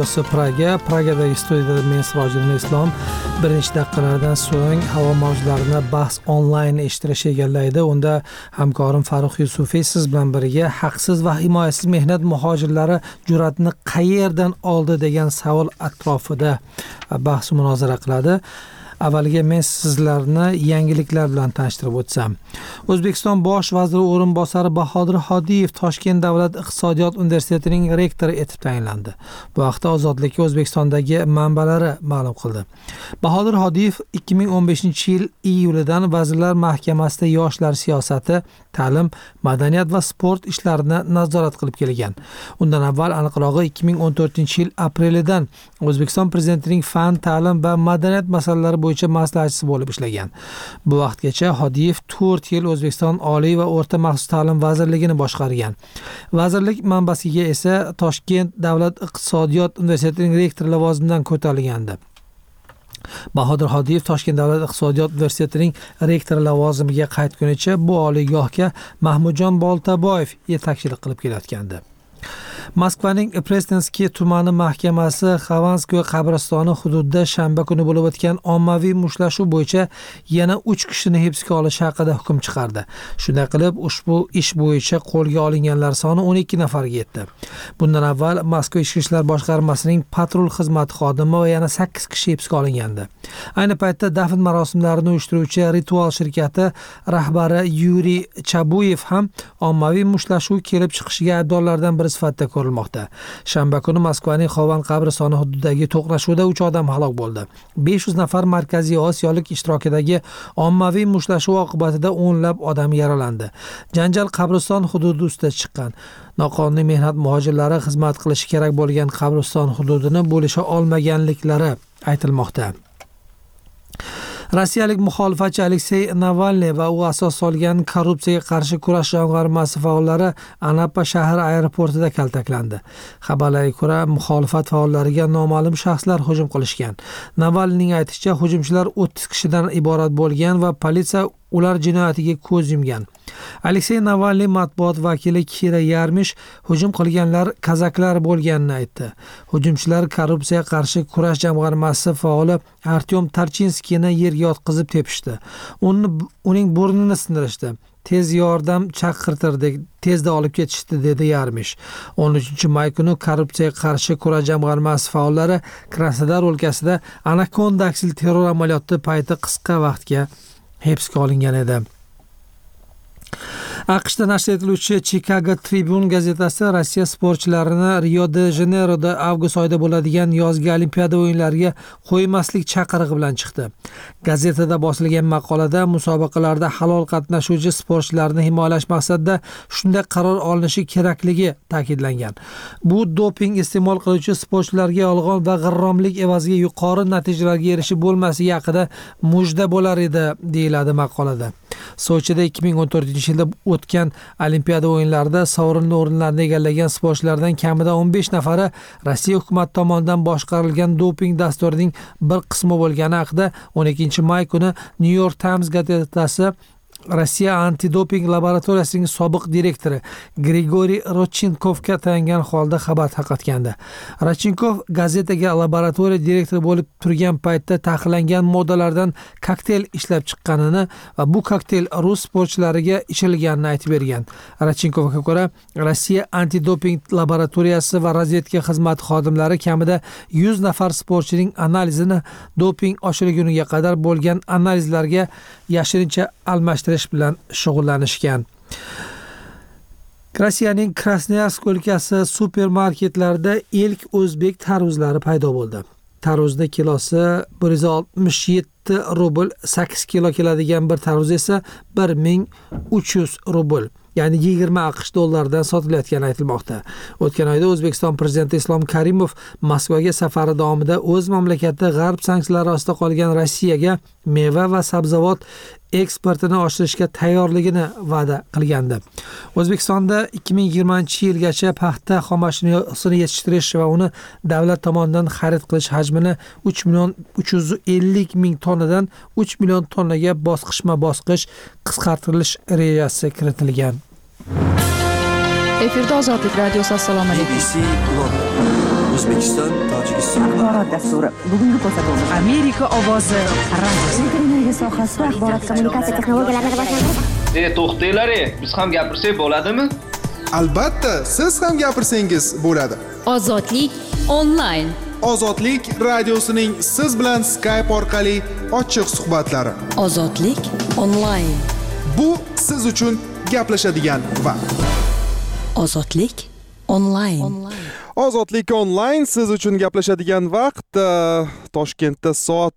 radiosi Pragadagi studiyada men Sirojul Islom. Bir necha daqiqalardan so'ng havo mavjlarini bahs onlayn eshittirish egallaydi. Unda hamkorim Farruh Yusufiy siz bilan birga haqsiz va himoyasiz mehnat muhojirlari jur'atni qayerdan oldi degan savol atrofida bahs munozara qiladi. Avvaliga men sizlarni yangiliklar bilan tanishtirib o'tsam. O'zbekiston bosh vaziri o'rinbosari Bahodir Hodiyev Toshkent davlat iqtisodiyot universitetining rektori etib tayinlandi. Bu haqda Ozodlik O'zbekistondagi manbalari ma'lum qildi. Bahodir Hodiyev 2015-yil iyulidan Vazirlar Mahkamasida yoshlar siyosati, ta'lim, madaniyat va sport ishlarini nazorat qilib kelgan. Undan avval aniqrog'i 2014-yil aprelidan O'zbekiston prezidentining fan, ta'lim va madaniyat masalalari bo'yicha maslahatchisi bo'lib ishlagan. Bu vaqtgacha Hodiyev 4 yil O'zbekiston Oliy va o'rta maxsus ta'lim vazirligini boshqargan. Vazirlik manbasiga esa Toshkent davlat iqtisodiyot universitetining rektori lavozimidan ko'tarilgandi. Bahodir Hodiyev Toshkent davlat iqtisodiyot universitetining rektori lavozimiga qaytgunicha bu oliygohga Mahmudjon Boltaboyev yetakchilik qilib kelayotgandi. Moskvaning Prestinskiy tumani mahkamasi Xovanskoy qabristoni hududida shanba kuni bo'lib o'tgan ommaviy mushtlashuv bo'yicha yana 3 kishini hibsga olish haqida hukm chiqardi. Shunday qilib, ushbu ish bo'yicha qo'lga olinganlar soni 12 nafarga yetdi. Bundan avval Moskva Ichki ishlar boshqarmasining patrul xizmati xodimi va yana 8 kishi hibsga olingandi. Ayni paytda dafn marosimlarini uyushtiruvchi Ritual shirkati rahbari Yuriy Chabuyev ham ommaviy mushtlashuv kelib chiqishiga aybdorlardan biri sifatida ko'rilmoqda. Shanba kuni Moskvaning Xovan qabristoni hududidagi to'qnashuvda 3 odam halok bo'ldi. 500 nafar Markaziy Osiyolik ishtirokidagi ommaviy mushtlashuv oqibatida o'nlab odam yaralandi. Janjal qabriston hududi ustida chiqqan. Noqonuniy mehnat muhojirlari xizmat qilishi kerak bo'lgan qabriston hududini bo'lisha olmaganliklari aytilmoqda. Rossiyalik muxolifatchi Aleksey Navalniy va u asos solgan korrupsiyaga qarshi kurash jamg'armasi faollari Anapa shahri aeroportida kaltaklandi. Xabarlarga ko'ra, muxolifat faollariga noma'lum shaxslar hujum qilishgan. Navalniyning aytishicha, hujumchilar 30 kishidan iborat bo'lgan va politsiya ular jinoyatiga ko'z yumgan. Aleksey Navalniy matbuot vakili Kira Yarmish hujum qilganlar kazaklar bo'lganini aytdi. Hujumchilar korrupsiyaga qarshi kurash jamg'armasi faoli Artyom Tarchinskiyni yerga yotqizib tepishdi. Uning burnini sindirishdi. Tez yordam chaqirtirdik, tezda olib ketishdi, dedi Yarmish. 13-may kuni korrupsiyaga qarshi kurash jamg'armasi faollari Krasnodar o'lkasida Anakonda aksil terror amaliyoti payti qisqa vaqtga hibsga olingan edi. AQShda nashr etiluvchi Chicago Tribune gazetasi Rossiya sportchilarini Rio-de-Janeyroda avgust oyida bo'ladigan yozgi Olimpiada o'yinlariga qo'ymaslik chaqirig'i bilan chiqdi. Gazetada bosilgan maqolada musobaqalarda halol qatnashuvchi sportchilarni himoyalash maqsadida shunday qaror olinishi kerakligi ta'kidlangan. Bu doping iste'mol qiluvchi sportchilarga yolg'on va g'irromlik evaziga yuqori natijalarga erishib bo'lmasligi haqida mujda bo'lar edi, deyiladi maqolada. Sochida 2014-yilda o'tgan Olimpiada o'yinlarida sovrinli o'rinlarni egallagan sportchilardan kamida 15 nafari Rossiya hukumati tomonidan boshqarilgan doping dasturining bir qismi bo'lgani haqida 12-may kuni New York Times gazetasi Rossiya antidoping laboratoriyasining sobiq direktori Grigoriy Rodchenkovga tayangan holda xabar tarqatgandi. Rodchenkov gazetaga laboratoriya direktori bo'lib turgan paytda taqiqlangan moddalardan kokteyl ishlab chiqqanini va bu kokteyl rus sportchilariga ichilganini aytib bergan. Rodchenkovga ko'ra, Rossiya antidoping laboratoriyasi va razvedka xizmati xodimlari kamida 100 nafar sportchining analizini doping ochilguniga qadar bo'lgan analizlarga yashirincha almashtirish bilan shug'ullanishgan. Rossiyaning Krasnoyarsk o'lkasi supermarketlarida ilk o'zbek tarvuzlari paydo bo'ldi. Tarvuzning kilosi 167 rubl, 8 kilo keladigan bir tarvuz esa 1300 rubl. Ya'ni 20 AQSh dollaridan sotilayotgani aytilmoqda. O'tgan oyda O'zbekiston prezidenti Islom Karimov Moskvaga safari davomida o'z mamlakati g'arb sanksiyalari ostida qolgan Rossiyaga meva va sabzavot eksportini oshirishga tayyorligini va'da qilgandi. O'zbekistonda 2020-yilgacha paxta xomashyosini yetishtirish va uni davlat tomonidan xarid qilish hajmini 3.350.000 tonnadan 3 million tonnaga bosqichma-bosqich qisqartirilish rejasi kiritilgan. Efirda Ozodlik radiosi. Assalomu alaykum. O'zbekiston, Tojikiston axborot dasturi. Bugungi ko'rsatuvimiz Amerika ovozi radiosi. elektr energiya sohasida axborot kommunikatsiya texnologiyalarini rivojlantirish. To'xtanglar, biz ham gapirsak bo'ladimi? Albatta, siz ham gapirsangiz bo'ladi. Ozodlik onlayn. Ozodlik radiosining siz bilan Skype orqali ochiq suhbatlari. Ozodlik onlayn. Bu siz uchun gaplashadigan vaqt. Ozodlik onlayn. Ozodlik onlayn siz uchun gaplashadigan vaqt. Toshkentda soat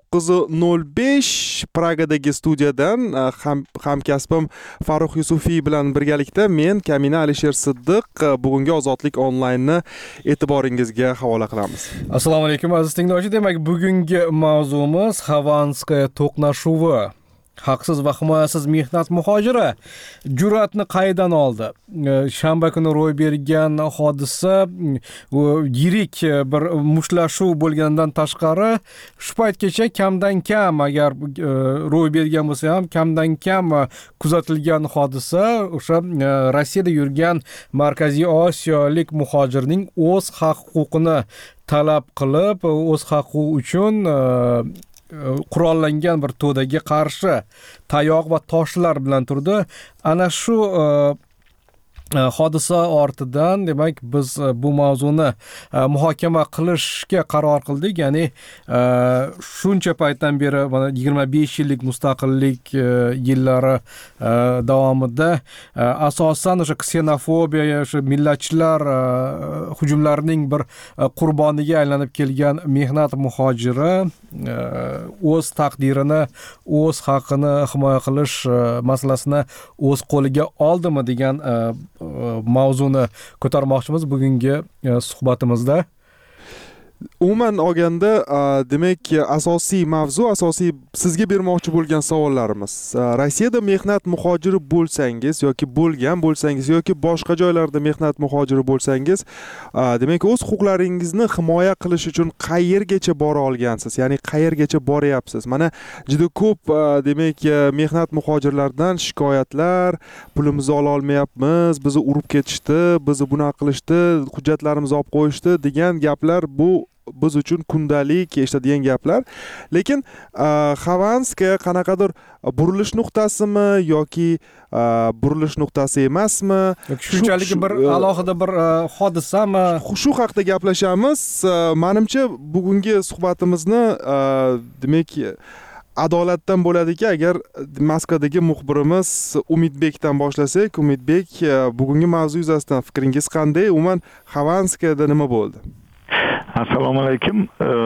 19:05, Pragadagi studiyadan hamkasbim Farruh Yusufiy bilan birgalikda men Kamina Alisher Siddiq bugungi Ozodlik onlaynni e'tiboringizga havola qilamiz. Assalomu alaykum aziz tinglovchi. Demak, bugungi mavzumiz Xovanskaya to'qnashuvi. Haqsiz va himoyasiz mehnat muhojiri jur'atni qaydan oldi? Shanba kuni ro'y bergan hodisa yirik bir mushtlashuv bo'lgandan tashqari shu paytgacha kamdan kam, agar ro'y bergan bo'lsa ham kamdan kam kuzatilgan hodisa o'sha Rossiyada yurgan Markaziy Osiyolik muhojirning o'z haq-huquqini talab qilib, o'z haqqi uchun qurollangan bir to'daga qarshi tayoq va toshlar bilan turdi. Ana shu hodisa ortidan demak biz bu mavzuni muhokama qilishga qaror qildik. Ya'ni shuncha paytdan beri 25 yillik mustaqillik yillari davomida asosan o'sha ksenofobiya, o'sha millatchilar hujumlarining bir qurboniga aylanib kelgan mehnat muhojiri o'z taqdirini, o'z haqqini himoya qilish masalasini o'z qo'liga oldimi degan mavzuni ko'tarmoqchimiz bugungi suhbatimizda. Umuman olganda, demak, asosiy mavzu, asosiy sizga bermoqchi bo'lgan savollarimiz. Rossiyada mehnat muhojiri bo'lsangiz yoki bo'lgan bo'lsangiz yoki boshqa joylarda mehnat muhojiri bo'lsangiz, demak, o'z huquqlaringizni himoya qilish uchun qayergacha bora olgansiz? Ya'ni qayergacha boryapsiz? Mana juda ko'p demak, mehnat muhojirlardan shikoyatlar, pulimizni ola olmayapmiz, bizni urib ketishdi, bizni bunaqa qilishdi, hujjatlarimizni olib qo'yishdi degan gaplar bu biz uchun kundalik eshitadigan gaplar. Lekin Xovanskaya qanaqadir burilish nuqtasimi yoki burilish nuqtasi emasmi? Shunchalik bir alohida bir hodisami? Shu haqida gaplashamiz. Menimcha bugungi suhbatimizni demak adolatdan bo'ladiki, agar Moskvadagi muxbirimiz Umidbekdan boshlasak. Umidbek, bugungi mavzu yuzasidan fikringiz qanday? Umuman Xovanskayada nima bo'ldi? Assalomu alaykum.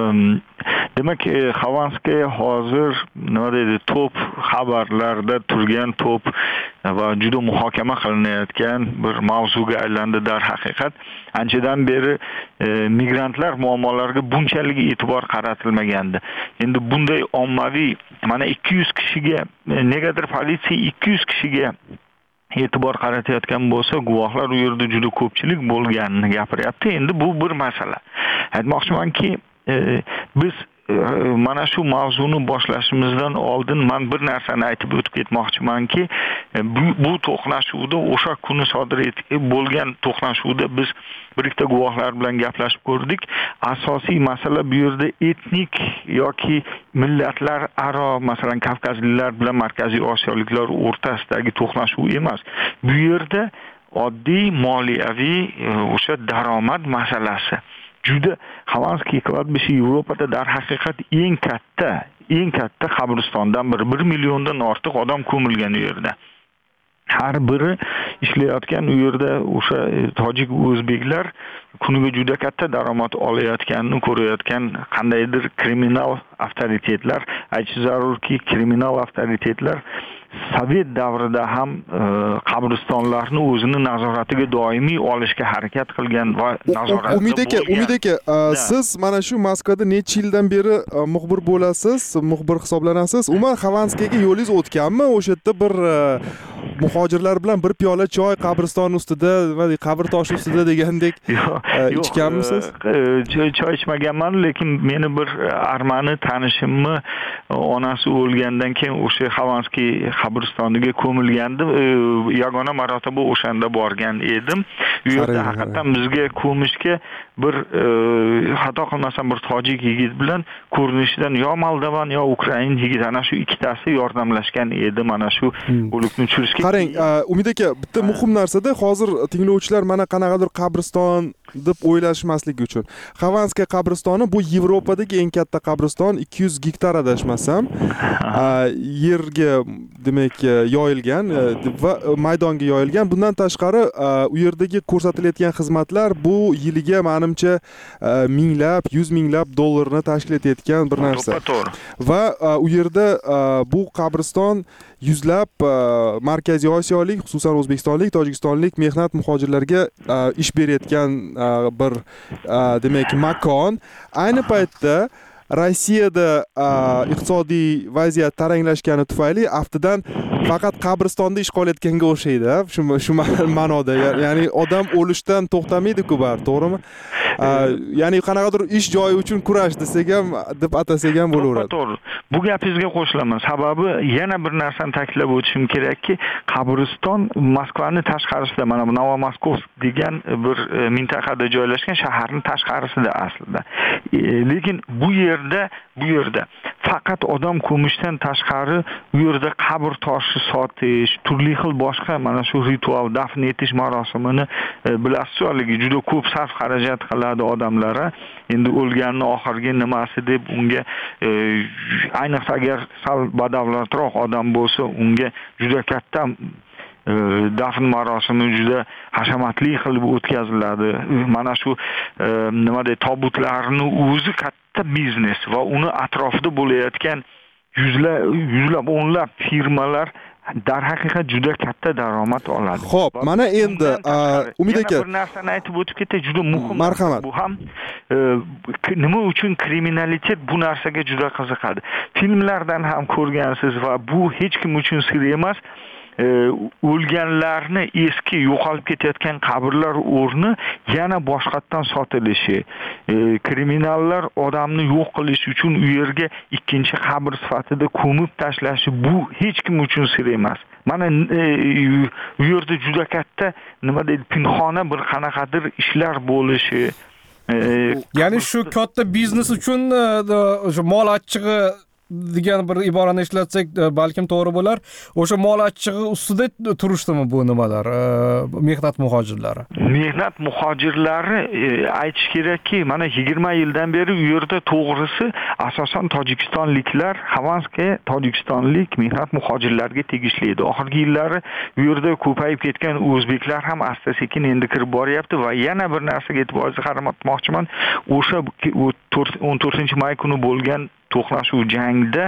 Demak, Xovanskaya hozir nima deydi, to'p xabarlarda turgan to'p va juda muhokama qilinayotgan bir mavzuga aylandi. Dar haqiqat, anchadan beri migrantlar muammolariga bunchalik e'tibor qaratilmagandi. Endi bunday ommaviy, mana 200 kishiga, negadir politsiya 200 kishiga e'tibor qaratayotgan bo'lsa, guvohlar u yerda juda ko'pchilik bo'lganini gapiryapti. Endi bu bir masala. Aytmoqchimanki, biz mana shu mavzuni boshlashimizdan oldin men bir narsani aytib o'tib ketmoqchimanki, bu to'qnashuvda o'sha kuni sodir bo'lgan to'qnashuvda biz bir ikkita guvohlar bilan gaplashib ko'rdik. Asosiy masala bu yerda etnik yoki millatlar aro, masalan, Kavkazliklar bilan Markaziy Osiyoliklar o'rtasidagi to'qnashuv emas. Bu yerda oddiy moliyaviy o'sha daromad masalasi. Juda Xovanskiy kladbishi Yevropada dar haqiqat eng katta qabristondan biri. 1 milliondan ortiq odam ko'milgan u yerda. Har biri ishlayotgan u yerda o'sha tojik o'zbeklar kuniga juda katta daromad olayotganini ko'rayotgan qandaydir kriminal avtoritetlar, aytish zarurki, kriminal avtoritetlar Sovet davrida ham qabristonlarni o'zini nazoratiga doimiy olishga harakat qilgan va nazoratda bo'lgan. Umid aka, siz mana shu Moskvada necha yildan beri muxbir bo'lasiz, muxbir hisoblanasiz. Umuman Xovanskayga yo'lingiz o'tganmi? O'sha yerda bir muhojirlar bilan bir piyola choy qabriston ustida nima deydi qabr toshi ustida degandek ichganmisiz? Choy ichmaganman, lekin meni bir armani tanishimni onasi o'lgandan keyin o'sha Xavanskiy qabristoniga ko'milgandi. Yagona marotaba o'shanda borgan edim. U yerda haqiqatan bizga ko'mishga bir xato qilmasam bir tojik yigit bilan ko'rinishidan yo Moldovan yo Ukrain yigit ana shu ikkitasi yordamlashgan edi mana shu o'likni tushirishga. Qarang, Umid aka, bitta muhim narsada hozir tinglovchilar mana qanaqadir qabriston deb o'ylashmasligi uchun. Xavanskiy qabristoni bu Yevropadagi eng katta qabriston, 200 gektar adashmasam, yerga demak yoyilgan va maydonga yoyilgan. Bundan tashqari u yerdagi ko'rsatilayotgan xizmatlar bu yiliga menimcha minglab, 100 minglab dollarni tashkil etayotgan bir narsa. Va u yerda bu qabriston yuzlab Markaziy Osiyolik, xususan O'zbekistonlik, Tojikistonlik mehnat muhojirlarga ish berayotgan bir demak makon. Ayni paytda Rossiyada iqtisodiy vaziyat taranglashgani tufayli aftidan faqat qabristonda ish qilayotganga o'xshaydi, shu ma'noda. Ya'ni odam o'lishdan to'xtamaydi-ku bar, to'g'rimi? Ya'ni qanaqadir ish joyi uchun kurash desak ham, deb atasak ham bo'laveradi. To'g'ri. Bu gapingizga qo'shilaman. Sababi yana bir narsani ta'kidlab o'tishim kerakki, qabriston Moskvaning tashqarisida, mana bu Novomoskovsk degan bir mintaqada joylashgan shaharning tashqarisida aslida. Lekin bu yerda faqat odam ko'mishdan tashqari u yerda qabr toshi sotish, turli xil boshqa mana shu ritual dafn etish marosimini bilasiz-ku, juda ko'p sarf xarajat qiladi odamlar. Endi o'lganning oxirgi nimasi deb unga ayniqsa agar sal badavlatroq odam bo'lsa, unga juda katta dafn marosimi juda hashamatli qilib o'tkaziladi. Mana shu nima deydi, tobutlarni o'zi katta biznes va uni atrofida bo'layotgan yuzlab o'nlab firmalar darhaqiqat juda katta daromad oladi. Xo'p, mana endi Umid aka bir narsani aytib o'tib ketay, juda muhim. Marhamat. Bu ham nima uchun kriminalitet bu narsaga juda qiziqadi. Filmlardan ham ko'rgansiz va bu hech kim uchun sir emas. O'lganlarni eski yo'qolib ketayotgan qabrlar o'rni yana boshqatdan sotilishi, kriminallar odamni yo'q qilish uchun u yerga ikkinchi qabr sifatida ko'mib tashlashi bu hech kim uchun sir emas. Mana u yerda juda katta nima deydi, pinxona bir qanaqadir ishlar bo'lishi. Ya'ni shu katta biznes uchun o'sha mol achchig'i degan bir iborani ishlatsak balkim to'g'ri bo'lar. O'sha mol achchig'i ustida turishdimi bu nimalar, mehnat muhojirlari? Mehnat muhojirlari aytish kerakki, mana 20 yildan beri u yerda to'g'risi asosan tojikistonliklar, Xavanskiy tojikistonlik mehnat muhojirlarga tegishli edi. Oxirgi yillari u yerda ko'payib ketgan o'zbeklar ham asta-sekin endi kirib boryapti va yana bir narsaga e'tiboringizni qaratmoqchiman. O'sha 14-may kuni bo'lgan to'qnashuv jangda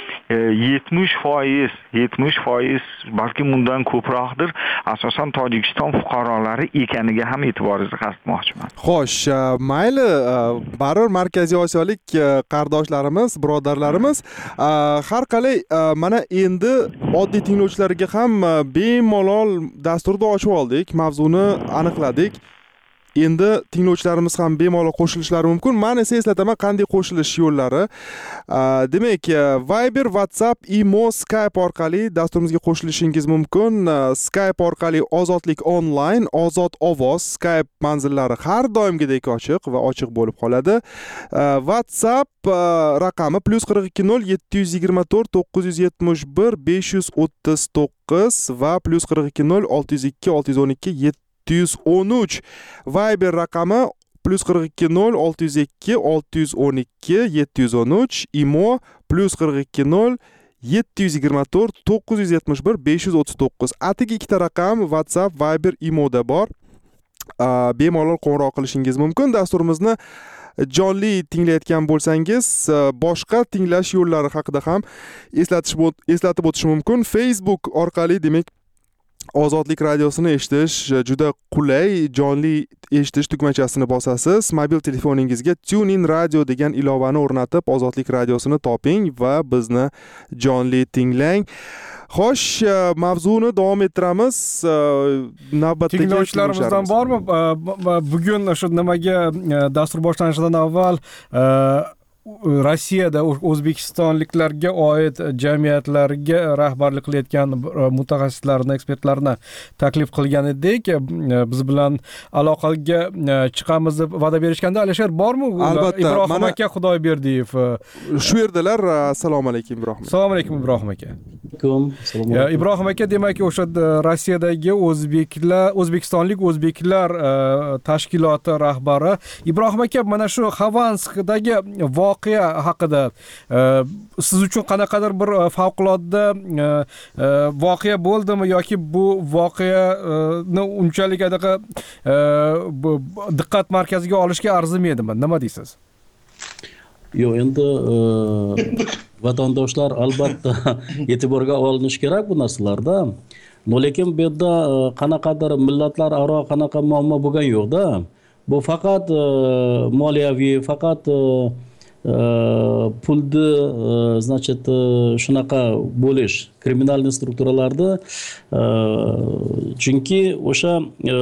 70% balki bundan ko'proqdir asosan Tojikiston fuqarolari ekaniga ham e'tiboringizni qaratmoqchiman. Xo'sh, mayli, baribir Markaziy Osiyolik qardoshlarimiz, birodarlarimiz, har qalay mana endi oddiy tinglovchilarga ham bemalol dasturda ochib oldik, mavzuni aniqladik. Endi tinglovchilarimiz ham bemalol qo'shilishlari mumkin. Men esa eslataman qanday qo'shilish yo'llari. Demak, Viber, WhatsApp, Imo, Skype orqali dasturimizga qo'shilishingiz mumkin. Skype orqali Ozodlik online, Ozod ovoz Skype manzillari har doimgidek ochiq va ochiq bo'lib qoladi. WhatsApp raqami +420 724 971 539 va +420 602 612 713. Viber raqami +420 602 612 713. Imo +420 724 971 539. Atigi ikkita raqam WhatsApp, Viber, Imoda bor. Bemalol qo'ng'iroq qilishingiz mumkin. Dasturimizni jonli tinglayotgan bo'lsangiz, boshqa tinglash yo'llari haqida ham eslatib o'tish mumkin. Facebook orqali, demak, Ozodlik radiosini eshitish juda qulay. Jonli eshitish tugmachasini bosasiz. Mobil telefoningizga TuneIn Radio degan ilovani o'rnatib Ozodlik radiosini toping va bizni jonli tinglang. Xo'sh, mavzuni davom ettiramiz. Navbatdagi tinglovchilarimizdan bormi? Bugun o'sha nimaga dastur boshlanishidan avval Rossiyada o'zbekistonliklarga oid jamiyatlarga rahbarlik qilayotgan mutaxassislarni, ekspertlarni taklif qilgan edik. Biz bilan aloqaga chiqamiz deb va'da berishganda, Alisher bormi? Albatta. Ibrohim aka Xudoyberdiyev. Shu yerdalar. Assalomu alaykum Ibrohim. Assalomu alaykum Ibrohim aka. Ibrohim aka, demak o'sha Rossiyadagi O'zbekistonlik o'zbeklar tashkiloti rahbari. Ibrohim aka, mana shu Xavanskdagi voqea haqida siz uchun qanaqadir bir favqulodda voqea bo'ldimi yoki bu voqeani unchalik diqqat markaziga olishga arzimaydimi? Nima deysiz? Yo'q, endi vatandoshlar albatta e'tiborga olinish kerak bu narsalarda. Lekin bu yerda qanaqadir millatlararo qanaqa muammo bo'lgan yo'q-da. Bu faqat moliyaviy, faqat pulni значит shunaqa bo'lish kriminalniy strukturalarda, chunki o'sha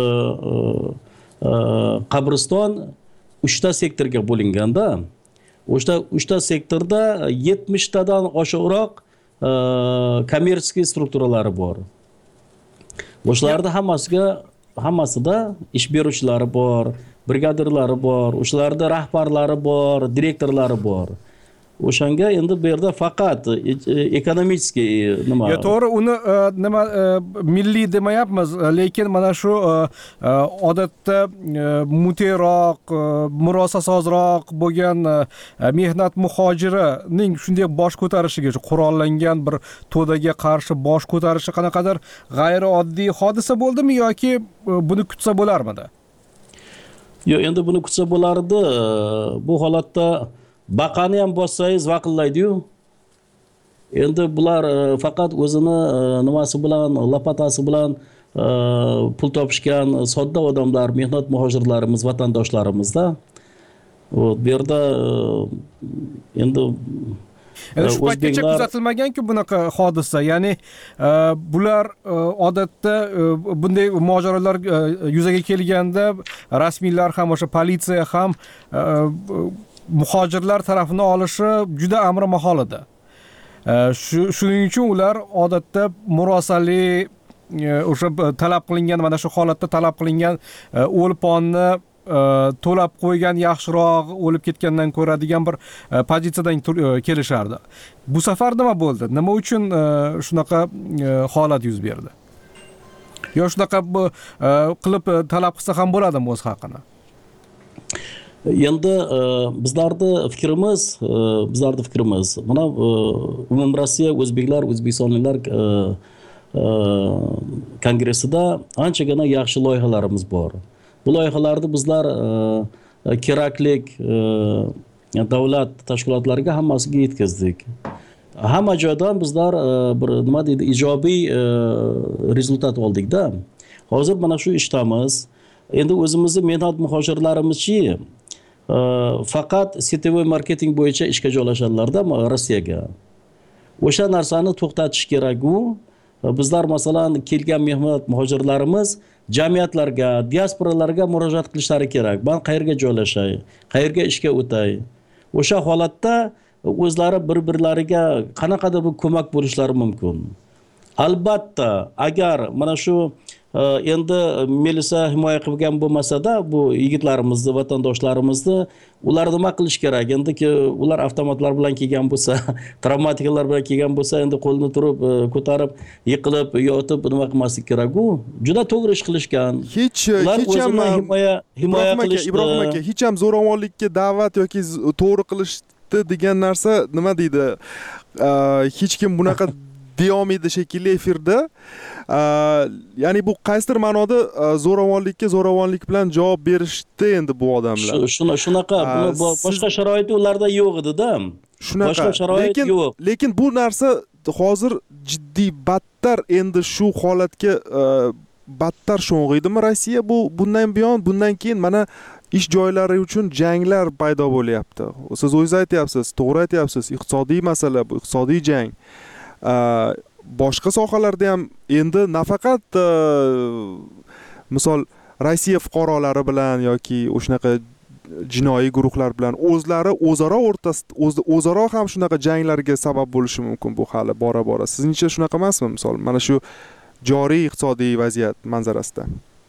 qabriston 3 ta sektorga bo'linganda, o'sha 3 ta sektorda 70 tadan oshiqroq kommersiy strukturalari bor. O'shalarda hammasida ish beruvchilari bor, brigadirlari bor, o'shalarda rahbarlari bor, direktorlari bor. O'shanga endi bu yerda faqat ekonomik nima. Ya to'g'ri, uni nima milliy demayapmiz, lekin mana shu odatda muteroq, murosasozroq bo'lgan mehnat muhojirining shunday bosh ko'tarishiga, qurollangan bir to'daga qarshi bosh ko'tarishi qanaqadir g'ayrioddiy hodisa bo'ldimi yoki buni kutsa bo'larmidi? Yo'q, endi buni kutsa bo'lardi. Bu holatda baqani ham bossangiz vaqillaydi-yu. Endi bular faqat o'zini nimasi bilan, lapatasi bilan pul topishgan sodda odamlar, mehnat muhojirlarimiz, vatandoshlarimiz-da. Bu yerda endi shu paytgacha kuzatilmagan-ku bunaqa hodisa. Ya'ni bular odatda bunday mojarolar yuzaga kelganda rasmiylar ham, o'sha politsiya ham muhojirlar tarafini olishi juda amri mahol edi. Shuning uchun ular odatda murosali o'sha talab qilingan, mana shu holatda talab qilingan o'lponni to'lab qo'ygan yaxshiroq, o'lib ketgandan ko'ra degan bir pozitsiyadan kelishardi. Bu safar nima bo'ldi? Nima uchun shunaqa holat yuz berdi? Yo shunaqa qilib talab qilsa ham bo'ladimi o'z haqini? Endi bizlarning fikrimiz mana Umumrossiya o'zbeklar, o'zbekistonliklar kongressida anchagina yaxshi loyihalarimiz bor. Bu loyihalarni bizlar keraklik davlat tashkilotlariga hammasiga yetkazdik. Hamma joydan bizlar bir nima deydi, ijobiy rezultat oldik-da. Hozir mana shu ishdamiz. Endi o'zimizning mehnat muhojirlarimiz-chi faqat sitvoy marketing bo'yicha ishga joylashadilar-da Rossiyaga. O'sha narsani to'xtatish kerak-ku. Bizlar masalan kelgan mehnat muhojirlarimiz jamiyatlarga, diasporalarga murojaat qilishlari kerak. Men qayerga joylashay, qayerga ishga o'tay. O'sha holatda o'zlari bir-birlariga qanaqadir bir ko'mak bo'lishlari mumkin. Albatta, agar mana shu endi milisa himoya qilgan bo'lmasa-da, bu yigitlarimizni, vatandoshlarimizni ular nima qilish kerak? Endi ular avtomatlar bilan kelgan bo'lsa, travmatikalar bilan kelgan bo'lsa, endi qo'lni turib, ko'tarib, yiqilib, yotib nima qilmaslik kerak-ku. Juda to'g'ri ish qilishgan. Hech ham himoya qilish, Ibrohim aka, hech ham zo'ravonlikka da'vat yoki to'g'ri qilishdi degan narsa nima deydi? Hech kim bunaqa deyolmaydi shekilli efirda. Ya'ni bu qaysidir ma'noda zo'ravonlik bilan javob berishdi endi bu odamlar. Shunaqa, boshqa sharoit ularda yo'q edi-da. Boshqa sharoit yo'q. Lekin bu narsa hozir jiddiy battar endi shu holatga battar sho'ng'aydimi Rossiya? Bundan keyin mana ish joylari uchun janglar paydo bo'lyapti. Siz o'zingiz aytyapsiz, to'g'ri aytyapsiz. Iqtisodiy masala bu, iqtisodiy jang. boshqa sohalarda ham endi nafaqat misol Rossiya fuqarolari bilan yoki o'shanaqa jinoiy guruhlar bilan o'zaro ham shunaqa janglarga sabab bo'lishi mumkin bu hali bora-bora. Sizningcha shunaqa emasmi? Misol mana shu joriy iqtisodiy vaziyat manzarasida.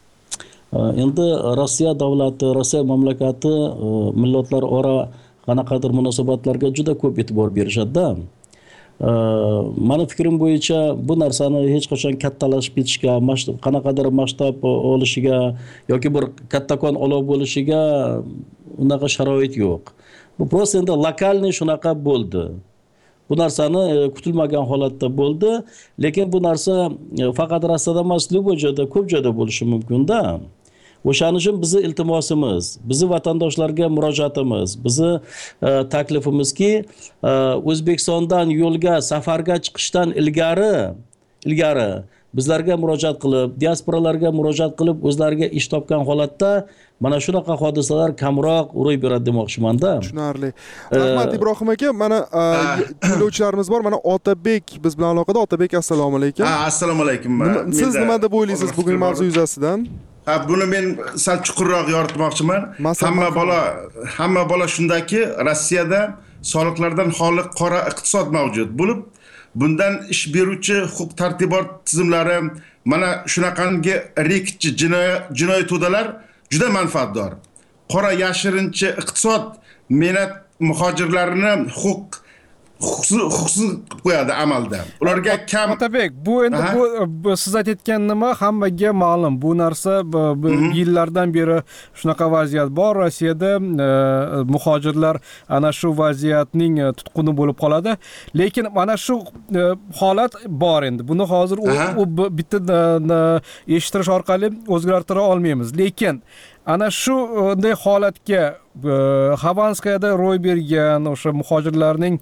Endi Rossiya davlati, Rossiya mamlakati millatlar ora qanaqadir munosabatlarga juda ko'p e'tibor berishadi-da. Mani fikrim bo'yicha bu narsani hech qachon kattalashib ketishga, qanaqadir masshtab olishiga yoki bir kattakon olov bo'lishiga unaqa sharoit yo'q. Bu prosta endi lokalniy shunaqa bo'ldi. Bu narsani kutilmagan holatda bo'ldi, lekin bu narsa faqat Rossiyada emas, любой joyda, ko'p joyda bo'lishi mumkin-da. O'shaning uchun bizni iltimosimiz, bizni vatandoshlarga murojaatimiz, bizni taklifimizki, O'zbekistondan yo'lga, safarga chiqishdan ilgari bizlarga murojaat qilib, diasporalarga murojaat qilib, o'zlariga ish topgan holatda mana shunaqa hodisalar kamroq ro'y beradi demoqchiman-da. Tushunarli. Rahmat Ibrohim aka, mana tinglovchilarimiz bor. Mana Otabek biz bilan aloqada. Otabek, assalomu alaykum. Assalomu alaykum. Siz nima deb o'ylaysiz bugun mavzu yuzasidan? Buni men sal chuqurroq yoritmoqchiman. Hamma bola shundaki, Rossiyada soliqlardan xoli qora iqtisod mavjud bo'lib, bundan ish beruvchi huquq tartibot tizimlari mana shunaqangi rekchi jinoiy to'dalar juda manfaatdor. Qora yashirinchi iqtisod mehnat muhojirlarini huquqsiz qo'yadi amalda. Ularga kam Otabek, bu endi bu siz aytayotgan nima hammaga ma'lum. Bu narsa yillardan beri shunaqa vaziyat bor. Rossiyada muhojirlar ana shu vaziyatning tutquni bo'lib qoladi. Lekin mana shu holat bor endi. Buni hozir u bitta eshittirish orqali o'zgartira olmaymiz. Lekin ana shu bunday holatga Xavanskayada ro'y bergan o'sha muhojirlarning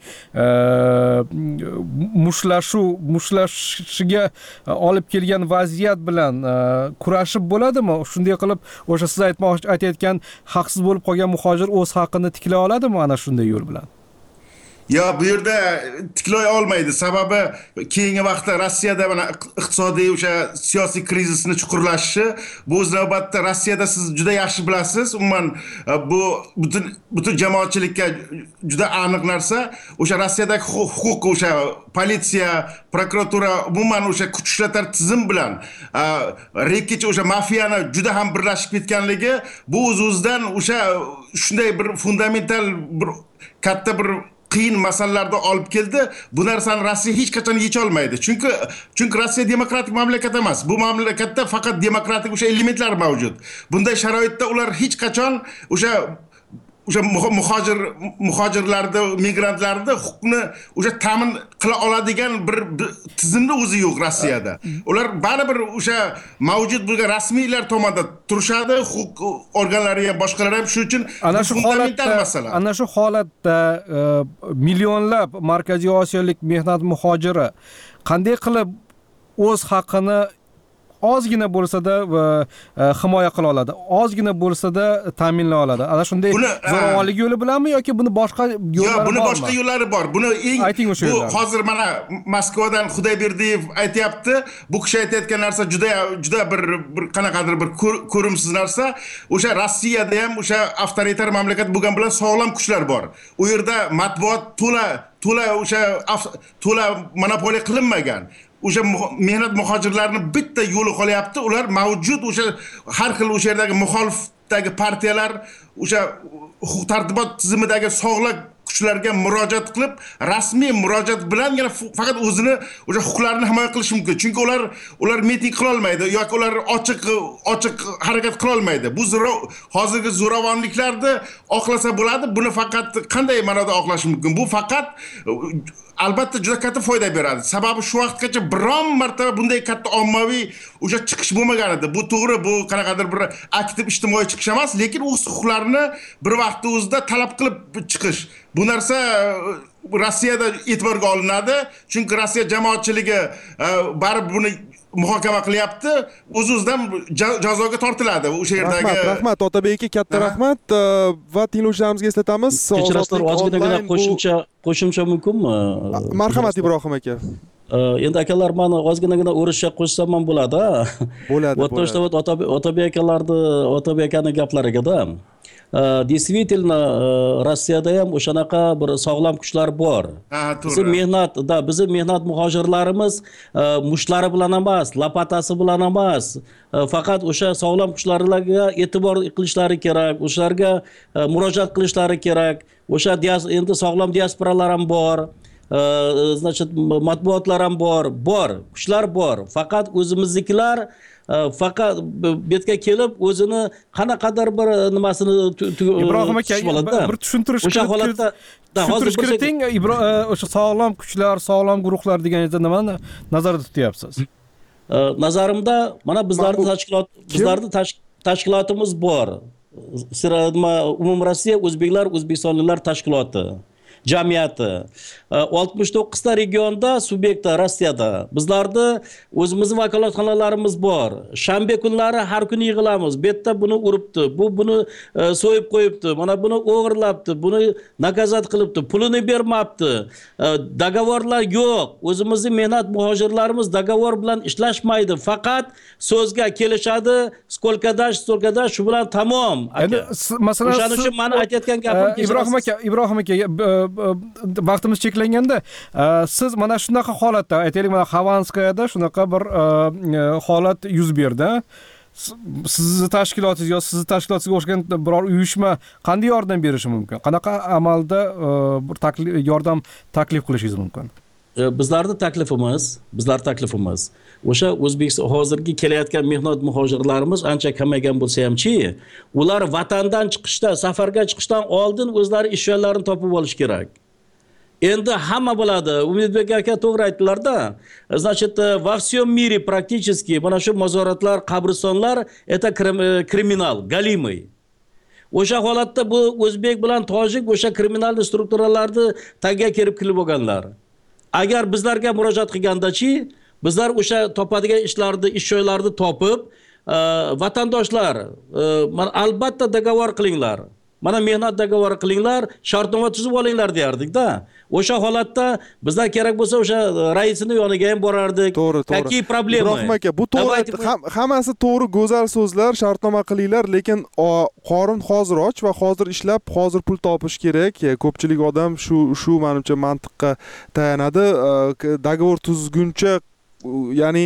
mushlashiga olib kelgan vaziyat bilan kurashib bo'ladimi? Shunday qilib o'sha siz aytayotgan haqsiz bo'lib qolgan muhojir o'z haqqini tiklay oladimi ana shunday yo'l bilan? Ya bu yerda tiklay olmaydi. Sababi keyingi vaqtda Rossiyada mana iqtisodiy o'sha siyosiy krizisni chuqurlashishi, bu o'z navbatda Rossiyada siz juda yaxshi bilasiz, umuman bu butun jamoatchilikka juda aniq narsa. O'sha Rossiyadagi huquq, o'sha politsiya, prokuratura, umuman o'sha kuch ishlatar tizim bilan rekich o'sha mafiyani juda ham birlashib ketganligi, bu o'z-o'zidan o'sha shunday bir fundamental bir katta bir qiyin masalalarda olib keldi. Bu narsani Rossiya hech qachon yecha olmaydi. Chunki Rossiya demokratik mamlakat emas. Bu mamlakatda faqat demokratik o'sha elementlar mavjud. Bunday sharoitda ular hech qachon o'sha muhojirlarni, migrantlarni huquqni o'sha ta'min qila oladigan bir tizimni o'zi yo'q Rossiyada. Ular baribir o'sha mavjud bo'lgan rasmiylar tomonidan turishadi, huquq organlari ham boshqalar ham shu uchun fundamental masala. Ana shu holatda millionlab Markaziy Osiyolik mehnat muhojiri qanday qilib o'z haqqini ozgina bo'lsa-da himoya qila oladi, ozgina bo'lsa-da ta'minlay oladi. Ana shunday zo'ravonlik yo'li bilanmi yoki buni boshqa yo'llari bormi? Buni boshqa yo'llari bor. Buni bu hozir mana Moskvadan Xudoyberdiyev aytayapti. Bu kishi aytayotgan narsa juda bir qanaqadir bir ko'rimsiz narsa. O'sha Rossiyada ham o'sha avtoritar mamlakat bo'lgan bilan sog'lom kuchlar bor. U yerda matbuot to'la monopoliya qilinmagan. O'sha mehnat muhojirlarini bitta yo'li qolyapti. Ular mavjud o'sha har xil o'sha yerdagi muxolifdagi partiyalar o'sha huquq tartibot tizimidagi sog'lom kuchlarga murojaat qilib, rasmiy murojaat bilangina faqat o'zini o'sha huquqlarini himoya qilish mumkin. Chunki ular miting qila olmaydi yoki ular ochiq harakat qila olmaydi. Bu hozirgi zo'ravonliklarni oqlasa bo'ladi. Buni faqat qanday ma'noda oqlash mumkin? Bu faqat albatta juda katta foyda beradi. Sababi shu vaqtgacha biron martaba bunday katta ommaviy o'sha chiqish bo'lmagan edi. Bu to'g'ri, bu qanaqadir bir aktiv ijtimoiy chiqish emas, lekin o'z huquqlarini bir vaqtda o'zida talab qilib chiqish. Bu narsa Rossiyada e'tiborga olinadi. Chunki Rossiya jamoatchiligi baribir buni muhokama qilyapti. O'z-o'zidan jazoga tortiladi o'sha yerdagi. Rahmat Otabek aka, katta rahmat va tinglovchilarimizga eslatamiz. Kechirasizlar, ozginagina qo'shimcha mumkinmi? Marhamat Ibrohim aka. Endi akalar meni ozginagina o'risha qo'shsam ham bo'ladi. Bo'ladi. Otabek akani gaplariga-da. Действительно, Rossiyada ham o'shanaqa bir sog'lom kuchlar bor. Bizni mehnat muhojirlarimiz mushlari bilan emas, lapatasi bilan emas, faqat o'sha sog'lom kuchlarga e'tibor qilishlari kerak, o'shalarga murojaat qilishlari kerak. O'sha endi sog'lom diasporalar ham bor. Значит, matbuotlar ham bor, kuchlar bor. Faqat o'zimiznikilar faqat betga kelib o'zini qanaqadir bir nimasini Ibrohim aka bir tushuntirish o'sha holatda hozir kiriting o'sha sog'lom kuchlar, sog'lom guruhlar deganingizda nimani nazarda tutyapsiz? Nazarimda mana bizlarning tashkilotimiz bor. Umumrossiya o'zbeklar, o'zbekistonliklar tashkiloti. Jamiyati 69 ta regionda subyekta Rossiyada. Bizlarda o'zimizning vakolatxonalarimiz bor. Shanba kunlari har kuni yig'ilamiz. Bu yerda buni uribdi, buni so'yib qo'yibdi, mana buni o'g'irlabdi, buni nakazat qilibdi, pulini bermabdi. Dogovorlar yo'q. O'zimizning mehnat muhojirlarimiz dogovor bilan ishlashmaydi. Faqat so'zga kelishadi, skolkadash shu bilan tamom. Endi masalan, o'shaning uchun men aytayotgan gapim Ibrohim aka vaqtimiz cheklanganda siz mana shunaqa holatda aytaylik, mana Xavanskayada shunaqa bir holat yuz berdi. Sizni tashkilotingiz yo sizni tashkilotingizga o'xshagan biror uyushma qanday yordam berishi mumkin? Qanaqa amalda bir yordam taklif qilishingiz mumkin? Bizlarning taklifimiz o'sha O'zbekiston hozirgi kelayotgan mehnat muhojirlarimiz ancha kamaygan bo'lsa hamchi, ular vatandan chiqishda, safarga chiqishdan oldin o'zlari ish yo'llarini topib olish kerak. Endi hamma bo'ladi. Umidbek aka to'g'ri aytdilar-da. Значит, во всем мире практически mana shu mozoratlar, qabristonlar это kriminal, галимый. O'sha holatda bu o'zbek bilan tojik o'sha kriminal strukturalarni tagiga kirib bo'lganlar. Agar bizlarga murojaat qilgandachi, bizlar o'sha topadigan ishlarni, ish joylarini topib, vatandoshlar, albatta dogovor qilinglar. Mana mehnat dogovori qilinglar, shartnoma tuzib olinglar derdik-da. O'sha holatda bizlar kerak bo'lsa o'sha raisning yoniga ham borardik. Какие проблемы? Ibrohim aka, bu to'g'ri, hammasi to'g'ri, go'zal so'zlar, shartnoma qilinglar, lekin qorin hozir och va hozir ishlab, hozir pul topish kerak. Ko'pchilik odam shu menimcha mantiqqa tayanadi. Dogovor tuzguncha ya'ni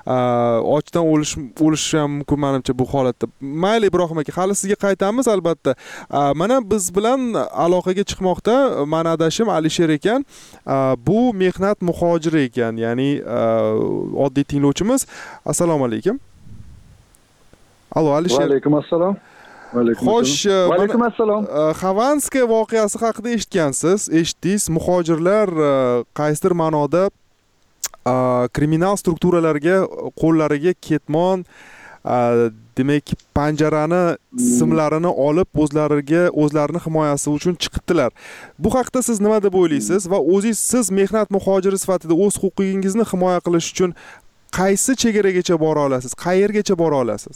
ochdan o'lish ham mumkin menimcha bu holatda. Mayli Ibrohim aka, hali sizga qaytamiz albatta. Mana biz bilan aloqaga chiqmoqda mani adashim Alisher ekan. Bu mehnat muhojiri ekan, ya'ni oddiy tinglovchimiz. Assalomu alaykum. Allo Alisher. Va alaykum assalom. Xo'sh, va alaykum assalom. Xavanskaya voqeasi haqida eshitdingiz. Muhojirlar qaysidir ma'noda kriminal strukturalarga qo'llariga ketmon, demak panjarani simlarini olib o'zlarini himoyasi uchun chiqibdilar. Bu haqda siz nima deb o'ylaysiz va siz mehnat muhojiri sifatida o'z huquqingizni himoya qilish uchun qaysi chegaragacha bora olasiz? Qayergacha bora olasiz?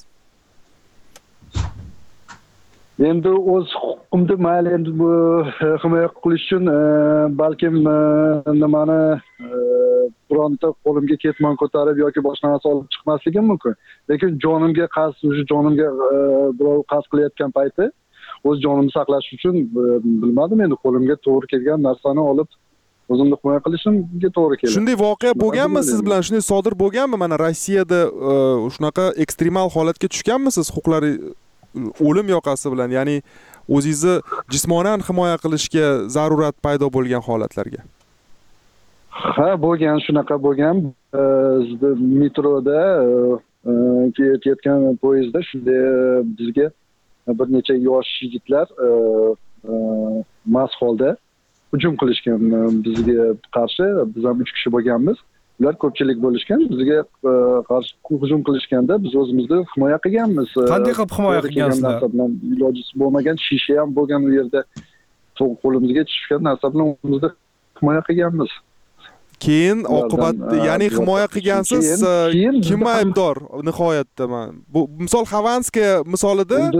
Endi o'z huquqimni mayli endi bu himoya qilish uchun balkim nimani bironta qo'limga ketmon ko'tarib yoki boshqa narsa olib chiqmasligim mumkin. Lekin jonimga birov qasd qilayotgan payti o'z jonimni saqlash uchun bilmadim, endi qo'limga to'g'ri kelgan narsani olib o'zimni himoya qilishimga to'g'ri keladi. Shunday voqea bo'lganmi siz bilan? Shunday sodir bo'lganmi? Mana Rossiyada shunaqa ekstremal holatga tushganmisiz huquqlari o'lim yoqasi bilan, ya'ni o'zingizni jismonan himoya qilishga zarurat paydo bo'lgan holatlarga? Ha, bo'lgan, shunaqa bo'lgan. Metroda ketayotgan poyezdda shunday bizga bir necha yosh yigitlar mast holda hujum qilishgan bizga qarshi. Biz ham 3 kishi bo'lganmiz. Ular ko'pchilik bo'lishgan, bizga qarshi hujum qilishganda biz o'zimizni himoya qilganmiz. Qanday qilib himoya qilgansizlar? Ilojisi bo'lmagan shisha ham bo'lgan u yerda, qo'limizga tushgan narsa bilan o'zimizni himoya qilganmiz. Keyin oqibat, ya'ni himoya qilgansiz, kim aybdor nihoyatda? Bu misol Xavanskaya misolida